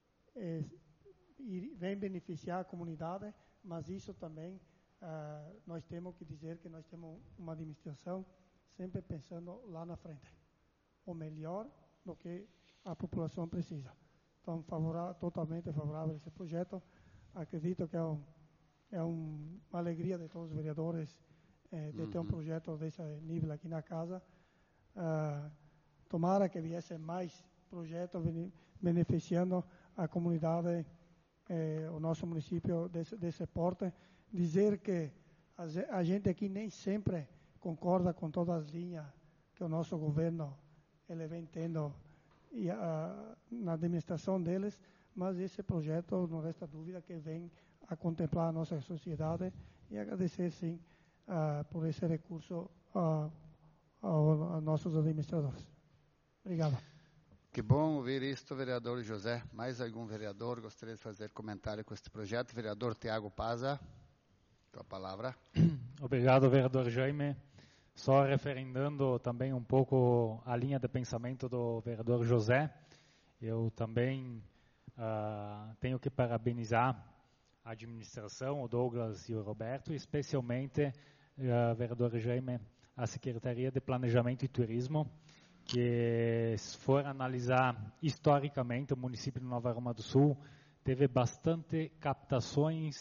vem beneficiar a comunidade, mas isso também nós temos que dizer que nós temos uma administração sempre pensando lá na frente, o melhor do que a população precisa. Então, totalmente favorável a esse projeto. Acredito que é uma alegria de todos os vereadores de ter um projeto desse nível aqui na casa. Tomara que viesse mais projetos beneficiando a comunidade, o nosso município desse porte. Dizer que a gente aqui nem sempre concorda com todas as linhas que o nosso governo ele vem tendo na administração deles, mas esse projeto, não resta dúvida, que vem a contemplar a nossa sociedade, e agradecer, sim, por esse recurso aos nossos administradores. Obrigado. Que bom ouvir isto, vereador José. Mais algum vereador gostaria de fazer comentário com este projeto? Vereador Tiago Paza, tua palavra. Obrigado, vereador Jaime. Só referendando também um pouco a linha de pensamento do vereador José, eu também tenho que parabenizar a administração, o Douglas e o Roberto, especialmente, vereador Jaime, a Secretaria de Planejamento e Turismo, que, se for analisar historicamente, o município de Nova Aroma do Sul teve bastante captações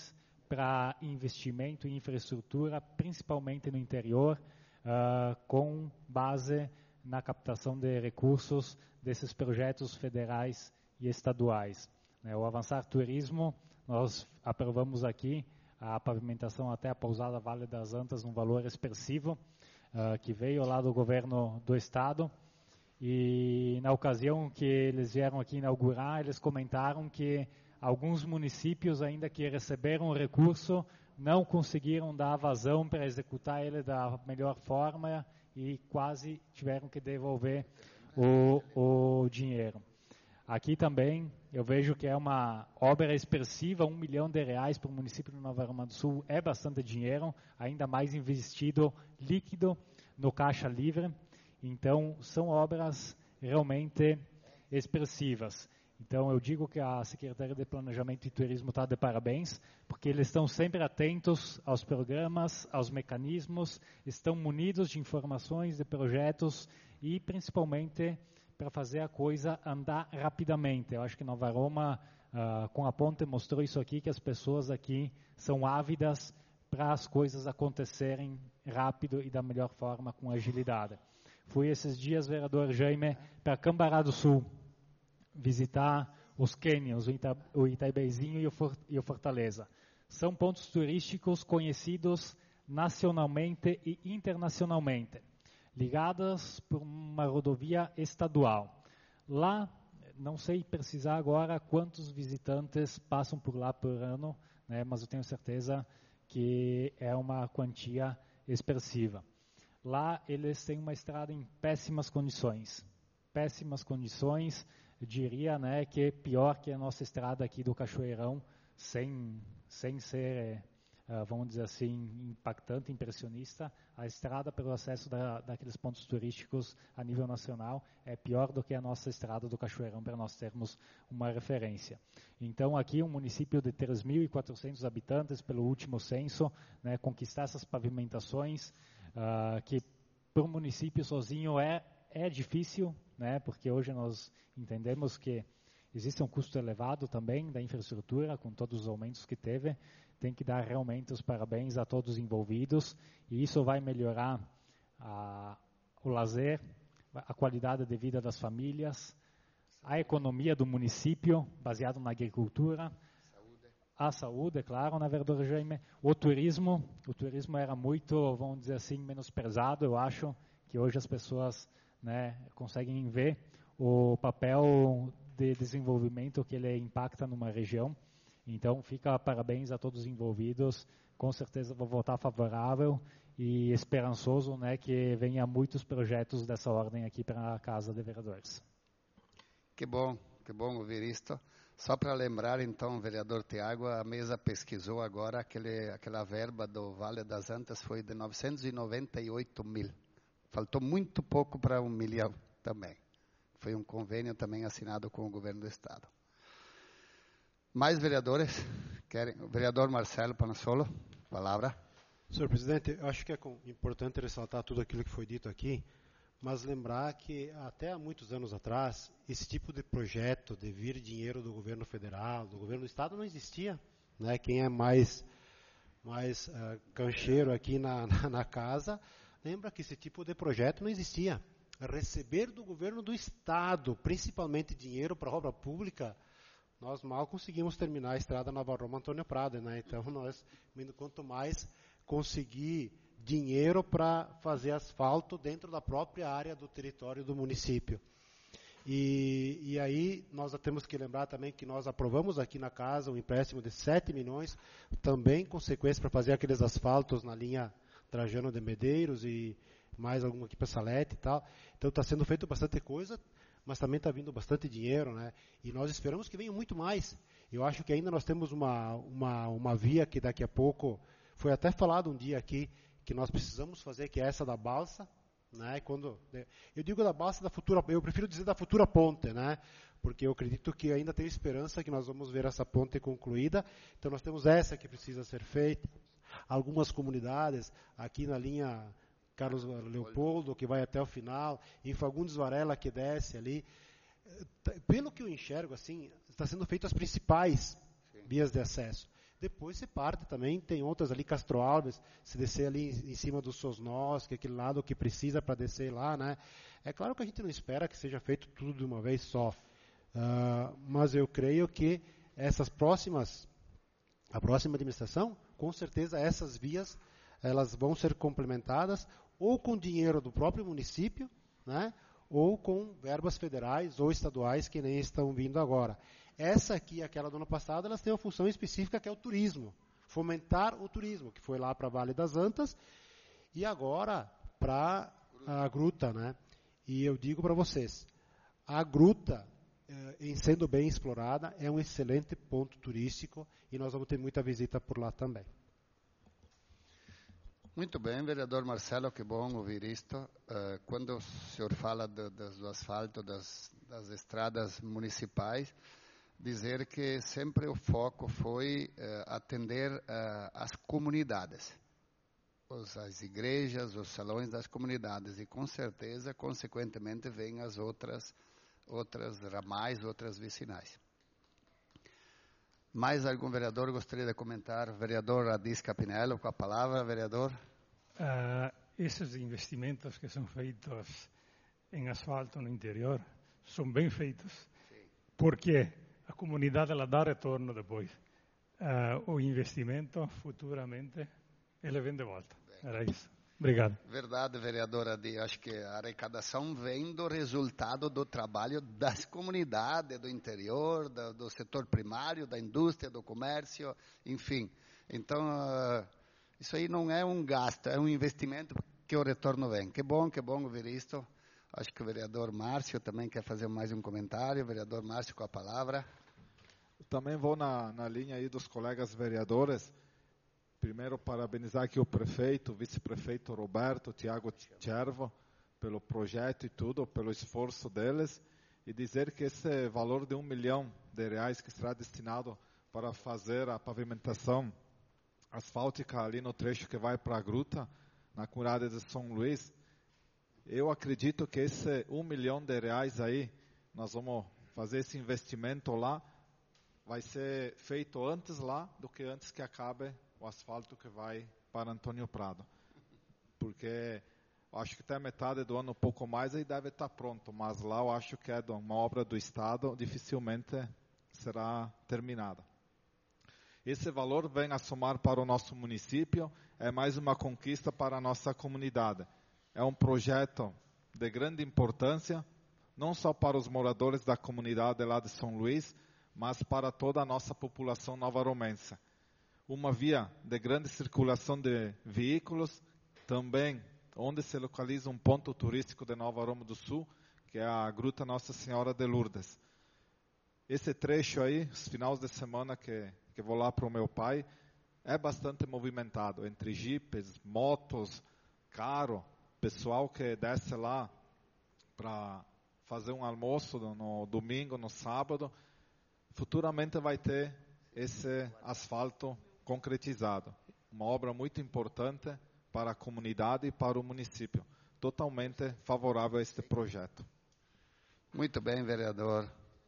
para investimento em infraestrutura, principalmente no interior, com base na captação de recursos desses projetos federais e estaduais. O Avançar Turismo, nós aprovamos aqui a pavimentação até a pousada Vale das Antas num valor expressivo, que veio lá do governo do estado. E na ocasião que eles vieram aqui inaugurar, eles comentaram que alguns municípios, ainda que receberam o recurso, não conseguiram dar vazão para executar ele da melhor forma e quase tiveram que devolver o dinheiro. Aqui também eu vejo que é uma obra expressiva, R$1 milhão para o município de Nova Aroma do Sul é bastante dinheiro, ainda mais investido líquido no caixa livre. Então, são obras realmente expressivas. Então, eu digo que a Secretaria de Planejamento e Turismo está de parabéns, porque eles estão sempre atentos aos programas, aos mecanismos, estão munidos de informações, de projetos e, principalmente, para fazer a coisa andar rapidamente. Eu acho que Nova Aroma, com a ponte, mostrou isso aqui, que as pessoas aqui são ávidas para as coisas acontecerem rápido e da melhor forma, com agilidade. Fui esses dias, vereador Jaime, para Cambará do Sul, visitar os cânions, o Itaibezinho e o Fortaleza. São pontos turísticos conhecidos nacionalmente e internacionalmente, ligados por uma rodovia estadual. Lá, não sei precisar agora quantos visitantes passam por lá por ano, né, mas eu tenho certeza que é uma quantia expressiva. Lá eles têm uma estrada em péssimas condições, eu diria, né, que é pior que a nossa estrada aqui do Cachoeirão, sem ser, vamos dizer assim, impactante, impressionista. A estrada pelo acesso daqueles pontos turísticos a nível nacional é pior do que a nossa estrada do Cachoeirão, para nós termos uma referência. Então, aqui um município de 3.400 habitantes, pelo último censo, né, conquistar essas pavimentações, que para o município sozinho é difícil, né, porque hoje nós entendemos que existe um custo elevado também da infraestrutura, com todos os aumentos que teve. Tem que dar realmente os parabéns a todos os envolvidos, e isso vai melhorar o lazer, a qualidade de vida das famílias, a economia do município, baseado na agricultura, a saúde, claro, na verdade, Jaime. O turismo era muito, vamos dizer assim, menosprezado. Eu acho que hoje as pessoas, né, conseguem ver o papel de desenvolvimento que ele impacta numa região. Então, fica parabéns a todos os envolvidos. Com certeza vou votar favorável e esperançoso, né, que venha muitos projetos dessa ordem aqui para a Casa de Vereadores. Que bom ouvir isto. Só para lembrar, então, vereador Tiago, a mesa pesquisou agora, aquela verba do Vale das Antas foi de 998 mil. Faltou muito pouco para 1 milhão também. Foi um convênio também assinado com o governo do estado. Mais vereadores? O vereador Marcelo Panassolo, palavra. Senhor presidente, eu acho que é importante ressaltar tudo aquilo que foi dito aqui, mas lembrar que até há muitos anos atrás, esse tipo de projeto de vir dinheiro do governo federal, do governo do estado, não existia. Né? Quem é mais cancheiro aqui na casa, lembra que esse tipo de projeto não existia. Receber do governo do estado, principalmente dinheiro para obra pública, nós mal conseguimos terminar a estrada Nova Roma Antônio Prado, né? Então nós, quanto mais conseguir dinheiro para fazer asfalto dentro da própria área do território do município. E aí nós temos que lembrar também que nós aprovamos aqui na casa um empréstimo de 7 milhões, também consequência para fazer aqueles asfaltos na linha Trajano de Medeiros e mais alguma aqui para Salete e tal. Então está sendo feito bastante coisa, mas também está vindo bastante dinheiro, né? E nós esperamos que venha muito mais. Eu acho que ainda nós temos uma via que daqui a pouco, foi até falado um dia aqui, que nós precisamos fazer, que é essa da balsa, né? Eu digo da balsa da futura, eu prefiro dizer da futura ponte, né? Porque eu acredito que ainda tenho esperança que nós vamos ver essa ponte concluída. Então nós temos essa que precisa ser feita. Algumas comunidades aqui na linha Carlos Leopoldo, que vai até o final, em Fagundes Varela, que desce ali. Pelo que eu enxergo, assim, está sendo feito as principais vias de acesso. Depois você parte também, tem outras ali, Castro Alves, se descer ali em cima do Sosnós, que é aquele lado que precisa para descer lá, né? É claro que a gente não espera que seja feito tudo de uma vez só, mas eu creio que a próxima administração, com certeza essas vias, elas vão ser complementadas ou com dinheiro do próprio município, né? Ou com verbas federais ou estaduais que nem estão vindo agora. Essa aqui e aquela do ano passado, elas têm uma função específica que é o turismo. Fomentar o turismo, que foi lá para Vale das Antas e agora para a Gruta, né? E eu digo para vocês, a Gruta, em sendo bem explorada, é um excelente ponto turístico e nós vamos ter muita visita por lá também. Muito bem, vereador Marcelo, que bom ouvir isto. Quando o senhor fala do asfalto das estradas municipais, dizer que sempre o foco foi atender as comunidades, as igrejas, os salões das comunidades, e com certeza, consequentemente, vêm as outras ramais, outras vicinais. Mais algum vereador gostaria de comentar? Vereador Adis Capinello, com a palavra, vereador. Esses investimentos que são feitos em asfalto no interior são bem feitos, porque a comunidade ela dá retorno depois. O investimento, futuramente, ele vem de volta. Era isso. Obrigado. Verdade, vereadora Adi. Acho que a arrecadação vem do resultado do trabalho das comunidades, do interior, do setor primário, da indústria, do comércio, enfim. Então, isso aí não é um gasto, é um investimento que o retorno vem. Que bom ouvir isto. Acho que o vereador Márcio também quer fazer mais um comentário. Vereador Márcio, com a palavra. Eu também vou na linha aí dos colegas vereadores. Primeiro, parabenizar aqui o prefeito, o vice-prefeito Roberto, Tiago Cervo, pelo projeto e tudo, pelo esforço deles, e dizer que esse valor de R$1 milhão que será destinado para fazer a pavimentação asfáltica ali no trecho que vai para a Gruta, na comunidade de São Luís, eu acredito que esse R$1 milhão aí, nós vamos fazer esse investimento lá, vai ser feito antes lá do que antes que acabe o asfalto que vai para Antônio Prado. Porque eu acho que até metade do ano, um pouco mais, aí deve estar pronto. Mas lá eu acho que é uma obra do Estado, dificilmente será terminada. Esse valor vem a somar para o nosso município, é mais uma conquista para a nossa comunidade. É um projeto de grande importância, não só para os moradores da comunidade lá de São Luís, mas para toda a nossa população novaromense. Uma via de grande circulação de veículos, também onde se localiza um ponto turístico de Nova Aroma do Sul, que é a Gruta Nossa Senhora de Lourdes. Esse trecho aí, os finais de semana que vou lá para o meu pai, é bastante movimentado, entre jipes, motos, carro, pessoal que desce lá para fazer um almoço no domingo, no sábado. Futuramente vai ter esse asfalto concretizado. Uma obra muito importante para a comunidade e para o município. Totalmente favorável a este projeto. Muito bem, vereador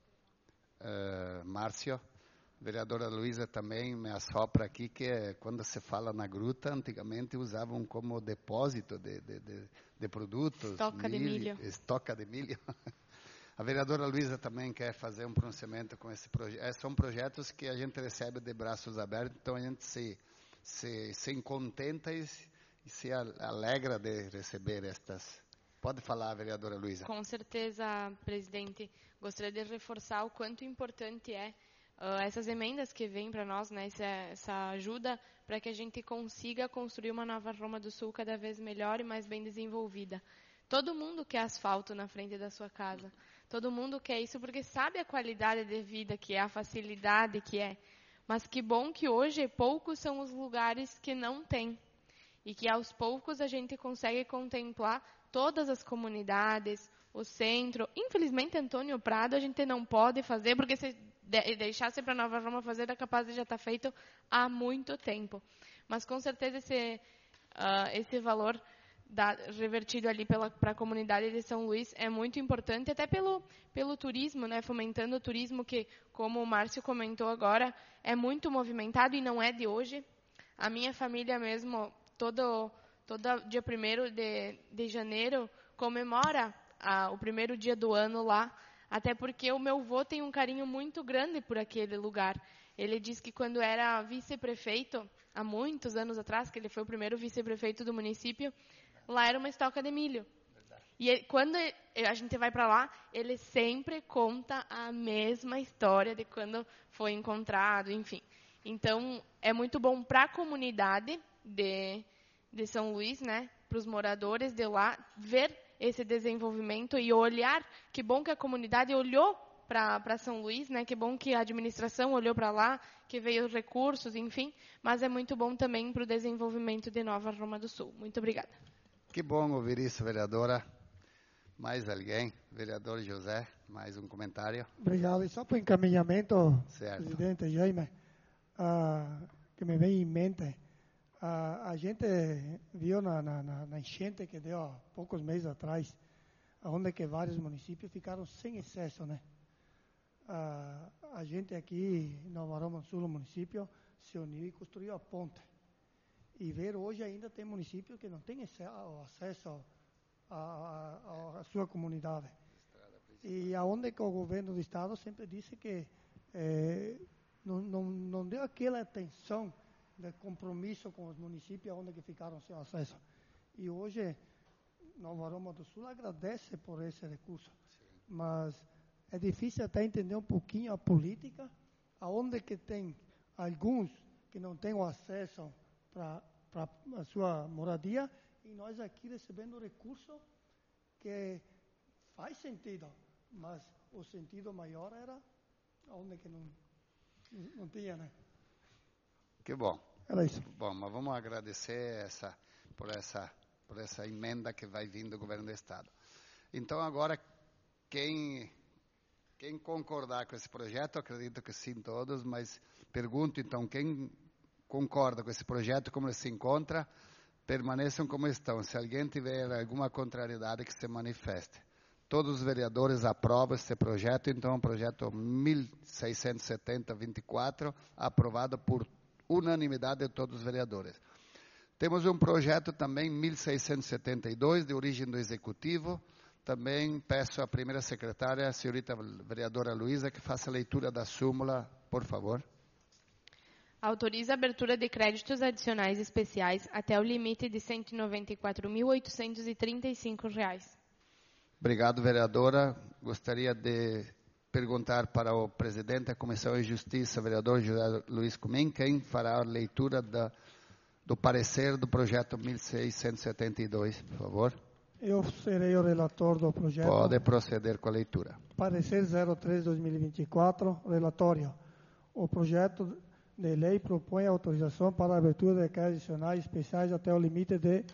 Márcio. Vereadora Luísa também me assopra aqui que quando se fala na gruta, antigamente usavam como depósito de produtos. Estoca de milho. Estoca de milho. A vereadora Luísa também quer fazer um pronunciamento com esse projeto. São projetos que a gente recebe de braços abertos, então a gente se contenta e se alegra de receber estas. Pode falar, vereadora Luísa. Com certeza, presidente. Gostaria de reforçar o quanto importante é essas emendas que vêm para nós, né, essa ajuda para que a gente consiga construir uma nova Roma do Sul cada vez melhor e mais bem desenvolvida. Todo mundo quer asfalto na frente da sua casa. Todo mundo quer isso porque sabe a qualidade de vida que é, a facilidade que é. Mas que bom que hoje poucos são os lugares que não tem. E que aos poucos a gente consegue contemplar todas as comunidades, o centro. Infelizmente, Antônio Prado a gente não pode fazer, porque se deixasse para Nova Roma fazer, é capaz de já estar feito há muito tempo. Mas com certeza esse valor revertido ali para a comunidade de São Luís é muito importante, até pelo turismo, né, fomentando o turismo que, como o Márcio comentou agora, é muito movimentado e não é de hoje. A minha família mesmo, todo dia 1º de janeiro, comemora o primeiro dia do ano lá, até porque o meu avô tem um carinho muito grande por aquele lugar. Ele diz que quando era vice-prefeito, há muitos anos atrás, que ele foi o primeiro vice-prefeito do município, lá era uma estoca de milho. E quando a gente vai para lá, ele sempre conta a mesma história de quando foi encontrado, enfim. Então, é muito bom para a comunidade de São Luís, né, para os moradores de lá, ver esse desenvolvimento e olhar. Que bom que a comunidade olhou para São Luís, né, que bom que a administração olhou para lá, que veio os recursos, enfim. Mas é muito bom também para o desenvolvimento de Nova Roma do Sul. Muito obrigada. Que bom ouvir isso, vereadora. Mais alguém? Vereador José, mais um comentário? Obrigado. E só para o encaminhamento, certo. presidente Jaime, que me vem em mente, a gente viu na enchente que deu há poucos meses atrás, onde que vários municípios ficaram sem acesso, né? A gente aqui, em Nova Roma do Sul, o município, se uniu e construiu a ponte. E ver hoje ainda tem municípios que não têm acesso à sua comunidade. E aonde que o governo do estado sempre disse que não deu aquela atenção de compromisso com os municípios onde que ficaram sem acesso. E hoje, Nova Roma do Sul agradece por esse recurso. Sim. Mas é difícil até entender um pouquinho a política, aonde que tem alguns que não têm o acesso para a sua moradia, e nós aqui recebendo recurso que faz sentido, mas o sentido maior era onde que não tinha, né? Que bom. Era isso. Bom, mas vamos agradecer por essa emenda que vai vir do governo do estado. Então, agora, quem concordar com esse projeto, acredito que sim todos, mas pergunto, então, quem concorda com esse projeto, como ele se encontra, permaneçam como estão. Se alguém tiver alguma contrariedade, que se manifeste. Todos os vereadores aprovam esse projeto, então, o projeto 1670-24, aprovado por unanimidade de todos os vereadores. Temos um projeto também, 1672, de origem do Executivo. Também peço à primeira secretária, a senhorita vereadora Luísa, que faça a leitura da súmula, por favor. Autoriza a abertura de créditos adicionais especiais até o limite de R$ 194.835. Obrigado, vereadora. Gostaria de perguntar para o presidente da Comissão de Justiça, vereador José Luiz Cumim, quem fará a leitura do parecer do projeto 1672, por favor. Eu serei o relator do projeto. Pode proceder com a leitura. Parecer 03/2024, relatório. O projeto de lei propõe autorização para a abertura de créditos adicionais especiais até o limite de R$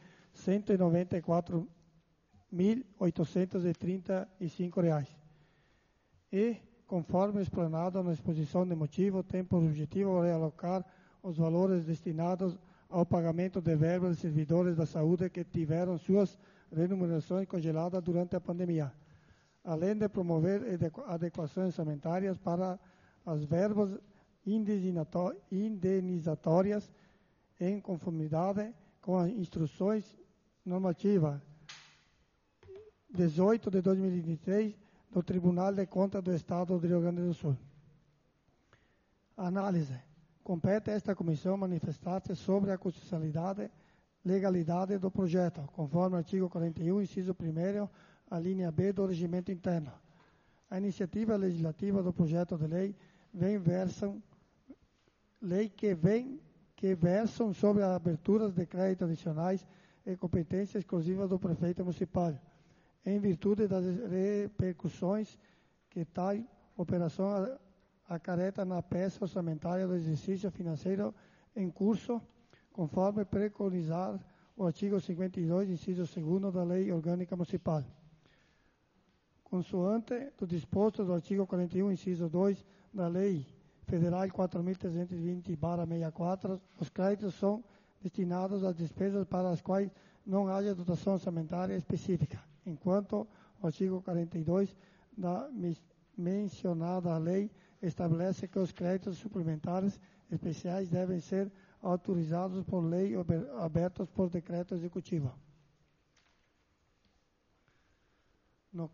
194.835. E, conforme explanado na exposição de motivo, tem por objetivo realocar os valores destinados ao pagamento de verbas de servidores da saúde que tiveram suas remunerações congeladas durante a pandemia, além de promover adequações orçamentárias para as verbas indenizatórias em conformidade com as instruções normativas 18 de 2023 do Tribunal de Contas do Estado do Rio Grande do Sul. Análise. Compete a esta comissão manifestar-se sobre a constitucionalidade, legalidade do projeto, conforme o artigo 41, inciso 1º, a linha B do Regimento Interno. A iniciativa legislativa do projeto de lei que versam sobre a abertura de créditos adicionais e competência exclusiva do prefeito municipal, em virtude das repercussões que tal operação acarreta na peça orçamentária do exercício financeiro em curso, conforme preconizar o artigo 52, inciso 2º da Lei Orgânica Municipal. Consoante do disposto do artigo 41, inciso 2 da Lei Federal 4.320/64, os créditos são destinados às despesas para as quais não haja dotação orçamentária específica, enquanto o artigo 42 da mencionada lei estabelece que os créditos suplementares especiais devem ser autorizados por lei ou abertos por decreto executivo. No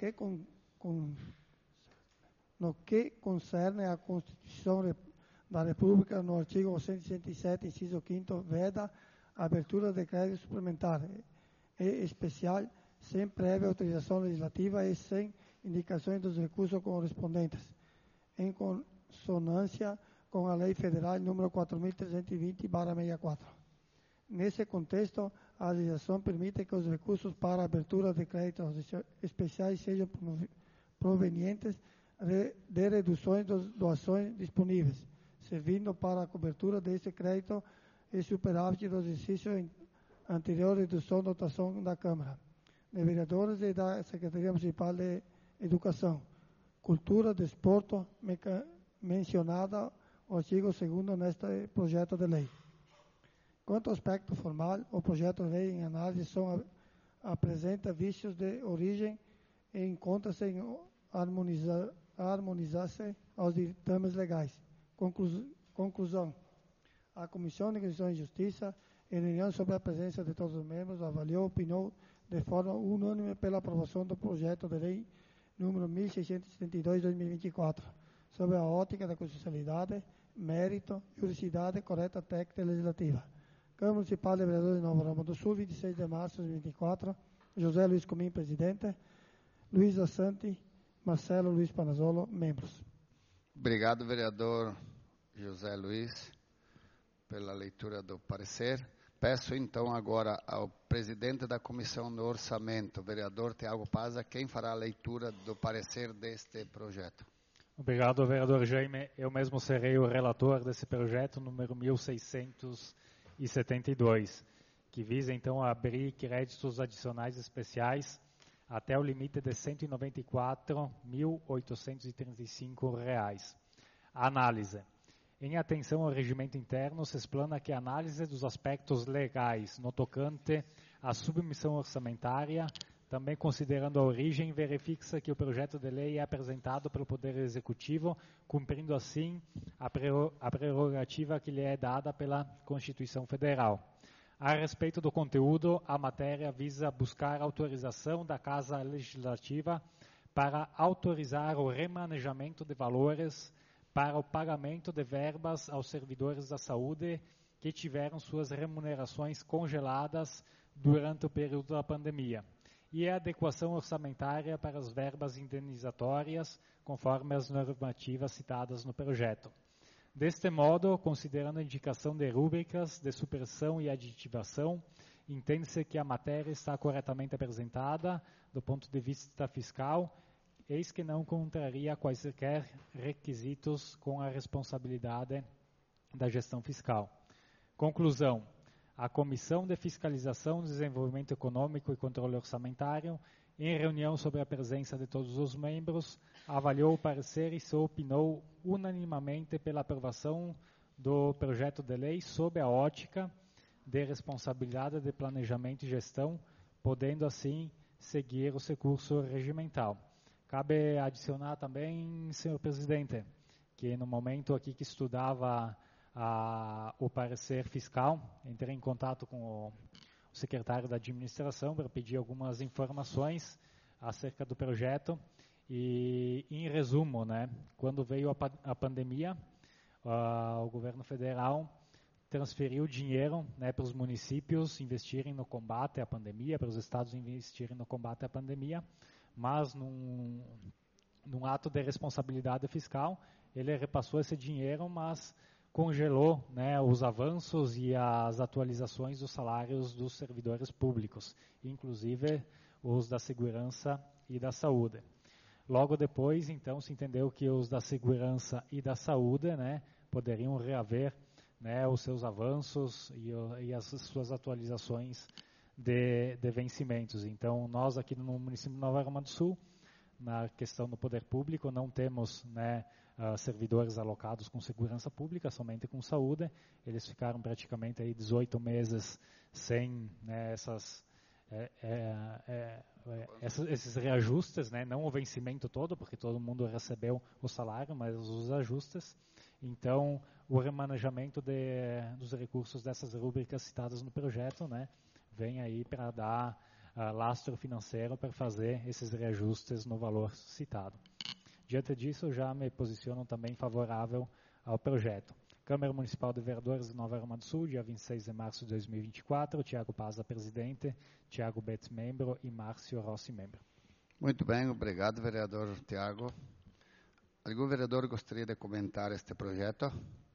que concerne à Constituição da República, no artigo 167, inciso 5º, veda a abertura de crédito suplementar e especial sem prévia autorização legislativa e sem indicações dos recursos correspondentes, em consonância com a Lei Federal número 4.320/64. Nesse contexto, a legislação permite que os recursos para a abertura de créditos especiais sejam provenientes de reduções das doações disponíveis, servindo para a cobertura deste crédito e superávit do exercício anterior redução da dotação da Câmara de Vereadores e da Secretaria Municipal de Educação, Cultura, Desporto, mencionada o artigo 2º neste projeto de lei. Quanto ao aspecto formal, o projeto de lei em análise apresenta vícios de origem e encontra-se em harmonizar-se aos ditames legais. Conclusão. A Comissão de Constituição e Justiça, em reunião sobre a presença de todos os membros, avaliou e opinou de forma unânime pela aprovação do projeto de lei número 1672/2024, sobre a ótica da constitucionalidade, mérito, juridicidade, correta técnica e legislativa. Câmara Municipal de Vereadores de Nova Roma do Sul, 26 de março de 2024, José Luiz Comim, presidente, Luiz Assante, Marcelo Luiz Panazzolo, membros. Obrigado, vereador José Luiz, pela leitura do parecer. Peço então agora ao presidente da Comissão do Orçamento, vereador Tiago Paza, quem fará a leitura do parecer deste projeto. Obrigado, vereador Jaime. Eu mesmo serei o relator desse projeto, número 1672, que visa então abrir créditos adicionais especiais até o limite de R$ 194.835. Análise. Em atenção ao regimento interno, se explana que a análise dos aspectos legais no tocante à submissão orçamentária, também considerando a origem, verifica-se que o projeto de lei é apresentado pelo Poder Executivo, cumprindo assim a prerrogativa que lhe é dada pela Constituição Federal. A respeito do conteúdo, a matéria visa buscar autorização da Casa Legislativa para autorizar o remanejamento de valores para o pagamento de verbas aos servidores da saúde que tiveram suas remunerações congeladas durante o período da pandemia, e a adequação orçamentária para as verbas indenizatórias, conforme as normativas citadas no projeto. Deste modo, considerando a indicação de rúbricas de supressão e aditivação, entende-se que a matéria está corretamente apresentada do ponto de vista fiscal, eis que não contraria quaisquer requisitos com a responsabilidade da gestão fiscal. Conclusão. A Comissão de Fiscalização, Desenvolvimento Econômico e Controle Orçamentário, em reunião sobre a presença de todos os membros, avaliou o parecer e se opinou unanimamente pela aprovação do projeto de lei sob a ótica de responsabilidade de planejamento e gestão, podendo assim seguir o recurso regimental. Cabe adicionar também, senhor presidente, que no momento aqui que estudava o parecer fiscal, entrei em contato com o secretário da administração para pedir algumas informações acerca do projeto e, em resumo, né, quando veio a pandemia, o governo federal transferiu dinheiro, né, para os municípios investirem no combate à pandemia, para os estados investirem no combate à pandemia, mas num ato de responsabilidade fiscal, ele repassou esse dinheiro, mas congelou, né, os avanços e as atualizações dos salários dos servidores públicos, inclusive os da segurança e da saúde. Logo depois, então, se entendeu que os da segurança e da saúde, né, poderiam reaver, né, os seus avanços e as suas atualizações de vencimentos. Então, nós aqui no município de Nova Roma do Sul, na questão do poder público, não temos, né, servidores alocados com segurança pública, somente com saúde. Eles ficaram praticamente aí 18 meses sem, né, esses reajustes, né, não o vencimento todo, porque todo mundo recebeu o salário, mas os ajustes. Então, o remanejamento dos recursos dessas rúbricas citadas no projeto, né, vem aí para dar lastro financeiro para fazer esses reajustes no valor citado. Diante disso, eu já me posiciono também favorável ao projeto. Câmara Municipal de Vereadores de Nova Arma do Sul, dia 26 de março de 2024, Tiago Paza, presidente, Tiago Betts, membro, e Márcio Rossi, membro. Muito bem, obrigado, vereador Tiago. Algum vereador gostaria de comentar este projeto?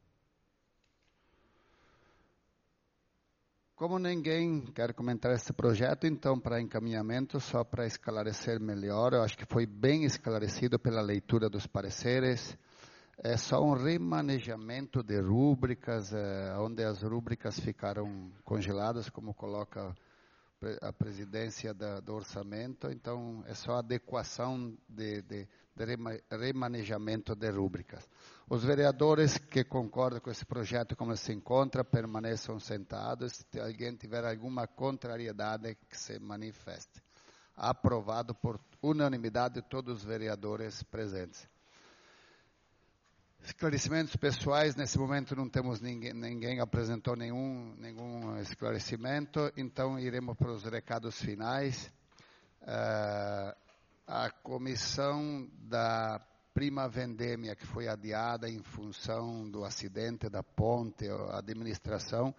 Como ninguém quer comentar este projeto, então, para encaminhamento, só para esclarecer melhor, eu acho que foi bem esclarecido pela leitura dos pareceres. É só um remanejamento de rúbricas, onde as rúbricas ficaram congeladas, como coloca a presidência do orçamento. Então, é só adequação de remanejamento de rúbricas. Os vereadores que concordam com esse projeto, como se encontra, permaneçam sentados. Se alguém tiver alguma contrariedade, que se manifeste. Aprovado por unanimidade de todos os vereadores presentes. Esclarecimentos pessoais, nesse momento não temos ninguém apresentou nenhum esclarecimento, então iremos para os recados finais. A comissão da prima vendêmia, que foi adiada em função do acidente da ponte, a administração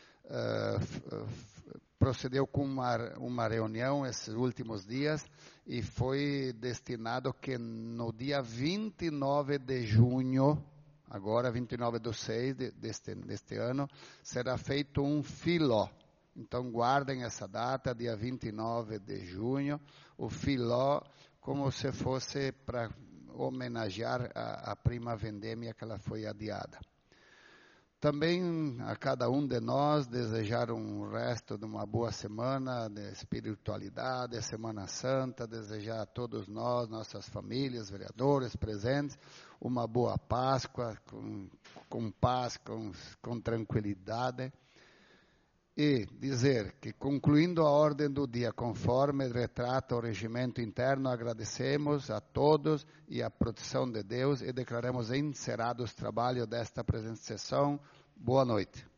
procedeu com uma reunião esses últimos dias e foi destinado que no dia 29 de junho, agora 29/6 deste ano, será feito um filó. Então guardem essa data, dia 29 de junho, o filó, como se fosse para homenagear a prima vendêmia que ela foi adiada. Também a cada um de nós desejar um resto de uma boa semana de espiritualidade, Semana Santa, desejar a todos nós, nossas famílias, vereadores presentes, uma boa Páscoa, com paz, com tranquilidade. E dizer que, concluindo a ordem do dia, conforme retrata o regimento interno, agradecemos a todos e a proteção de Deus e declaramos encerrado o trabalho desta presente sessão. Boa noite.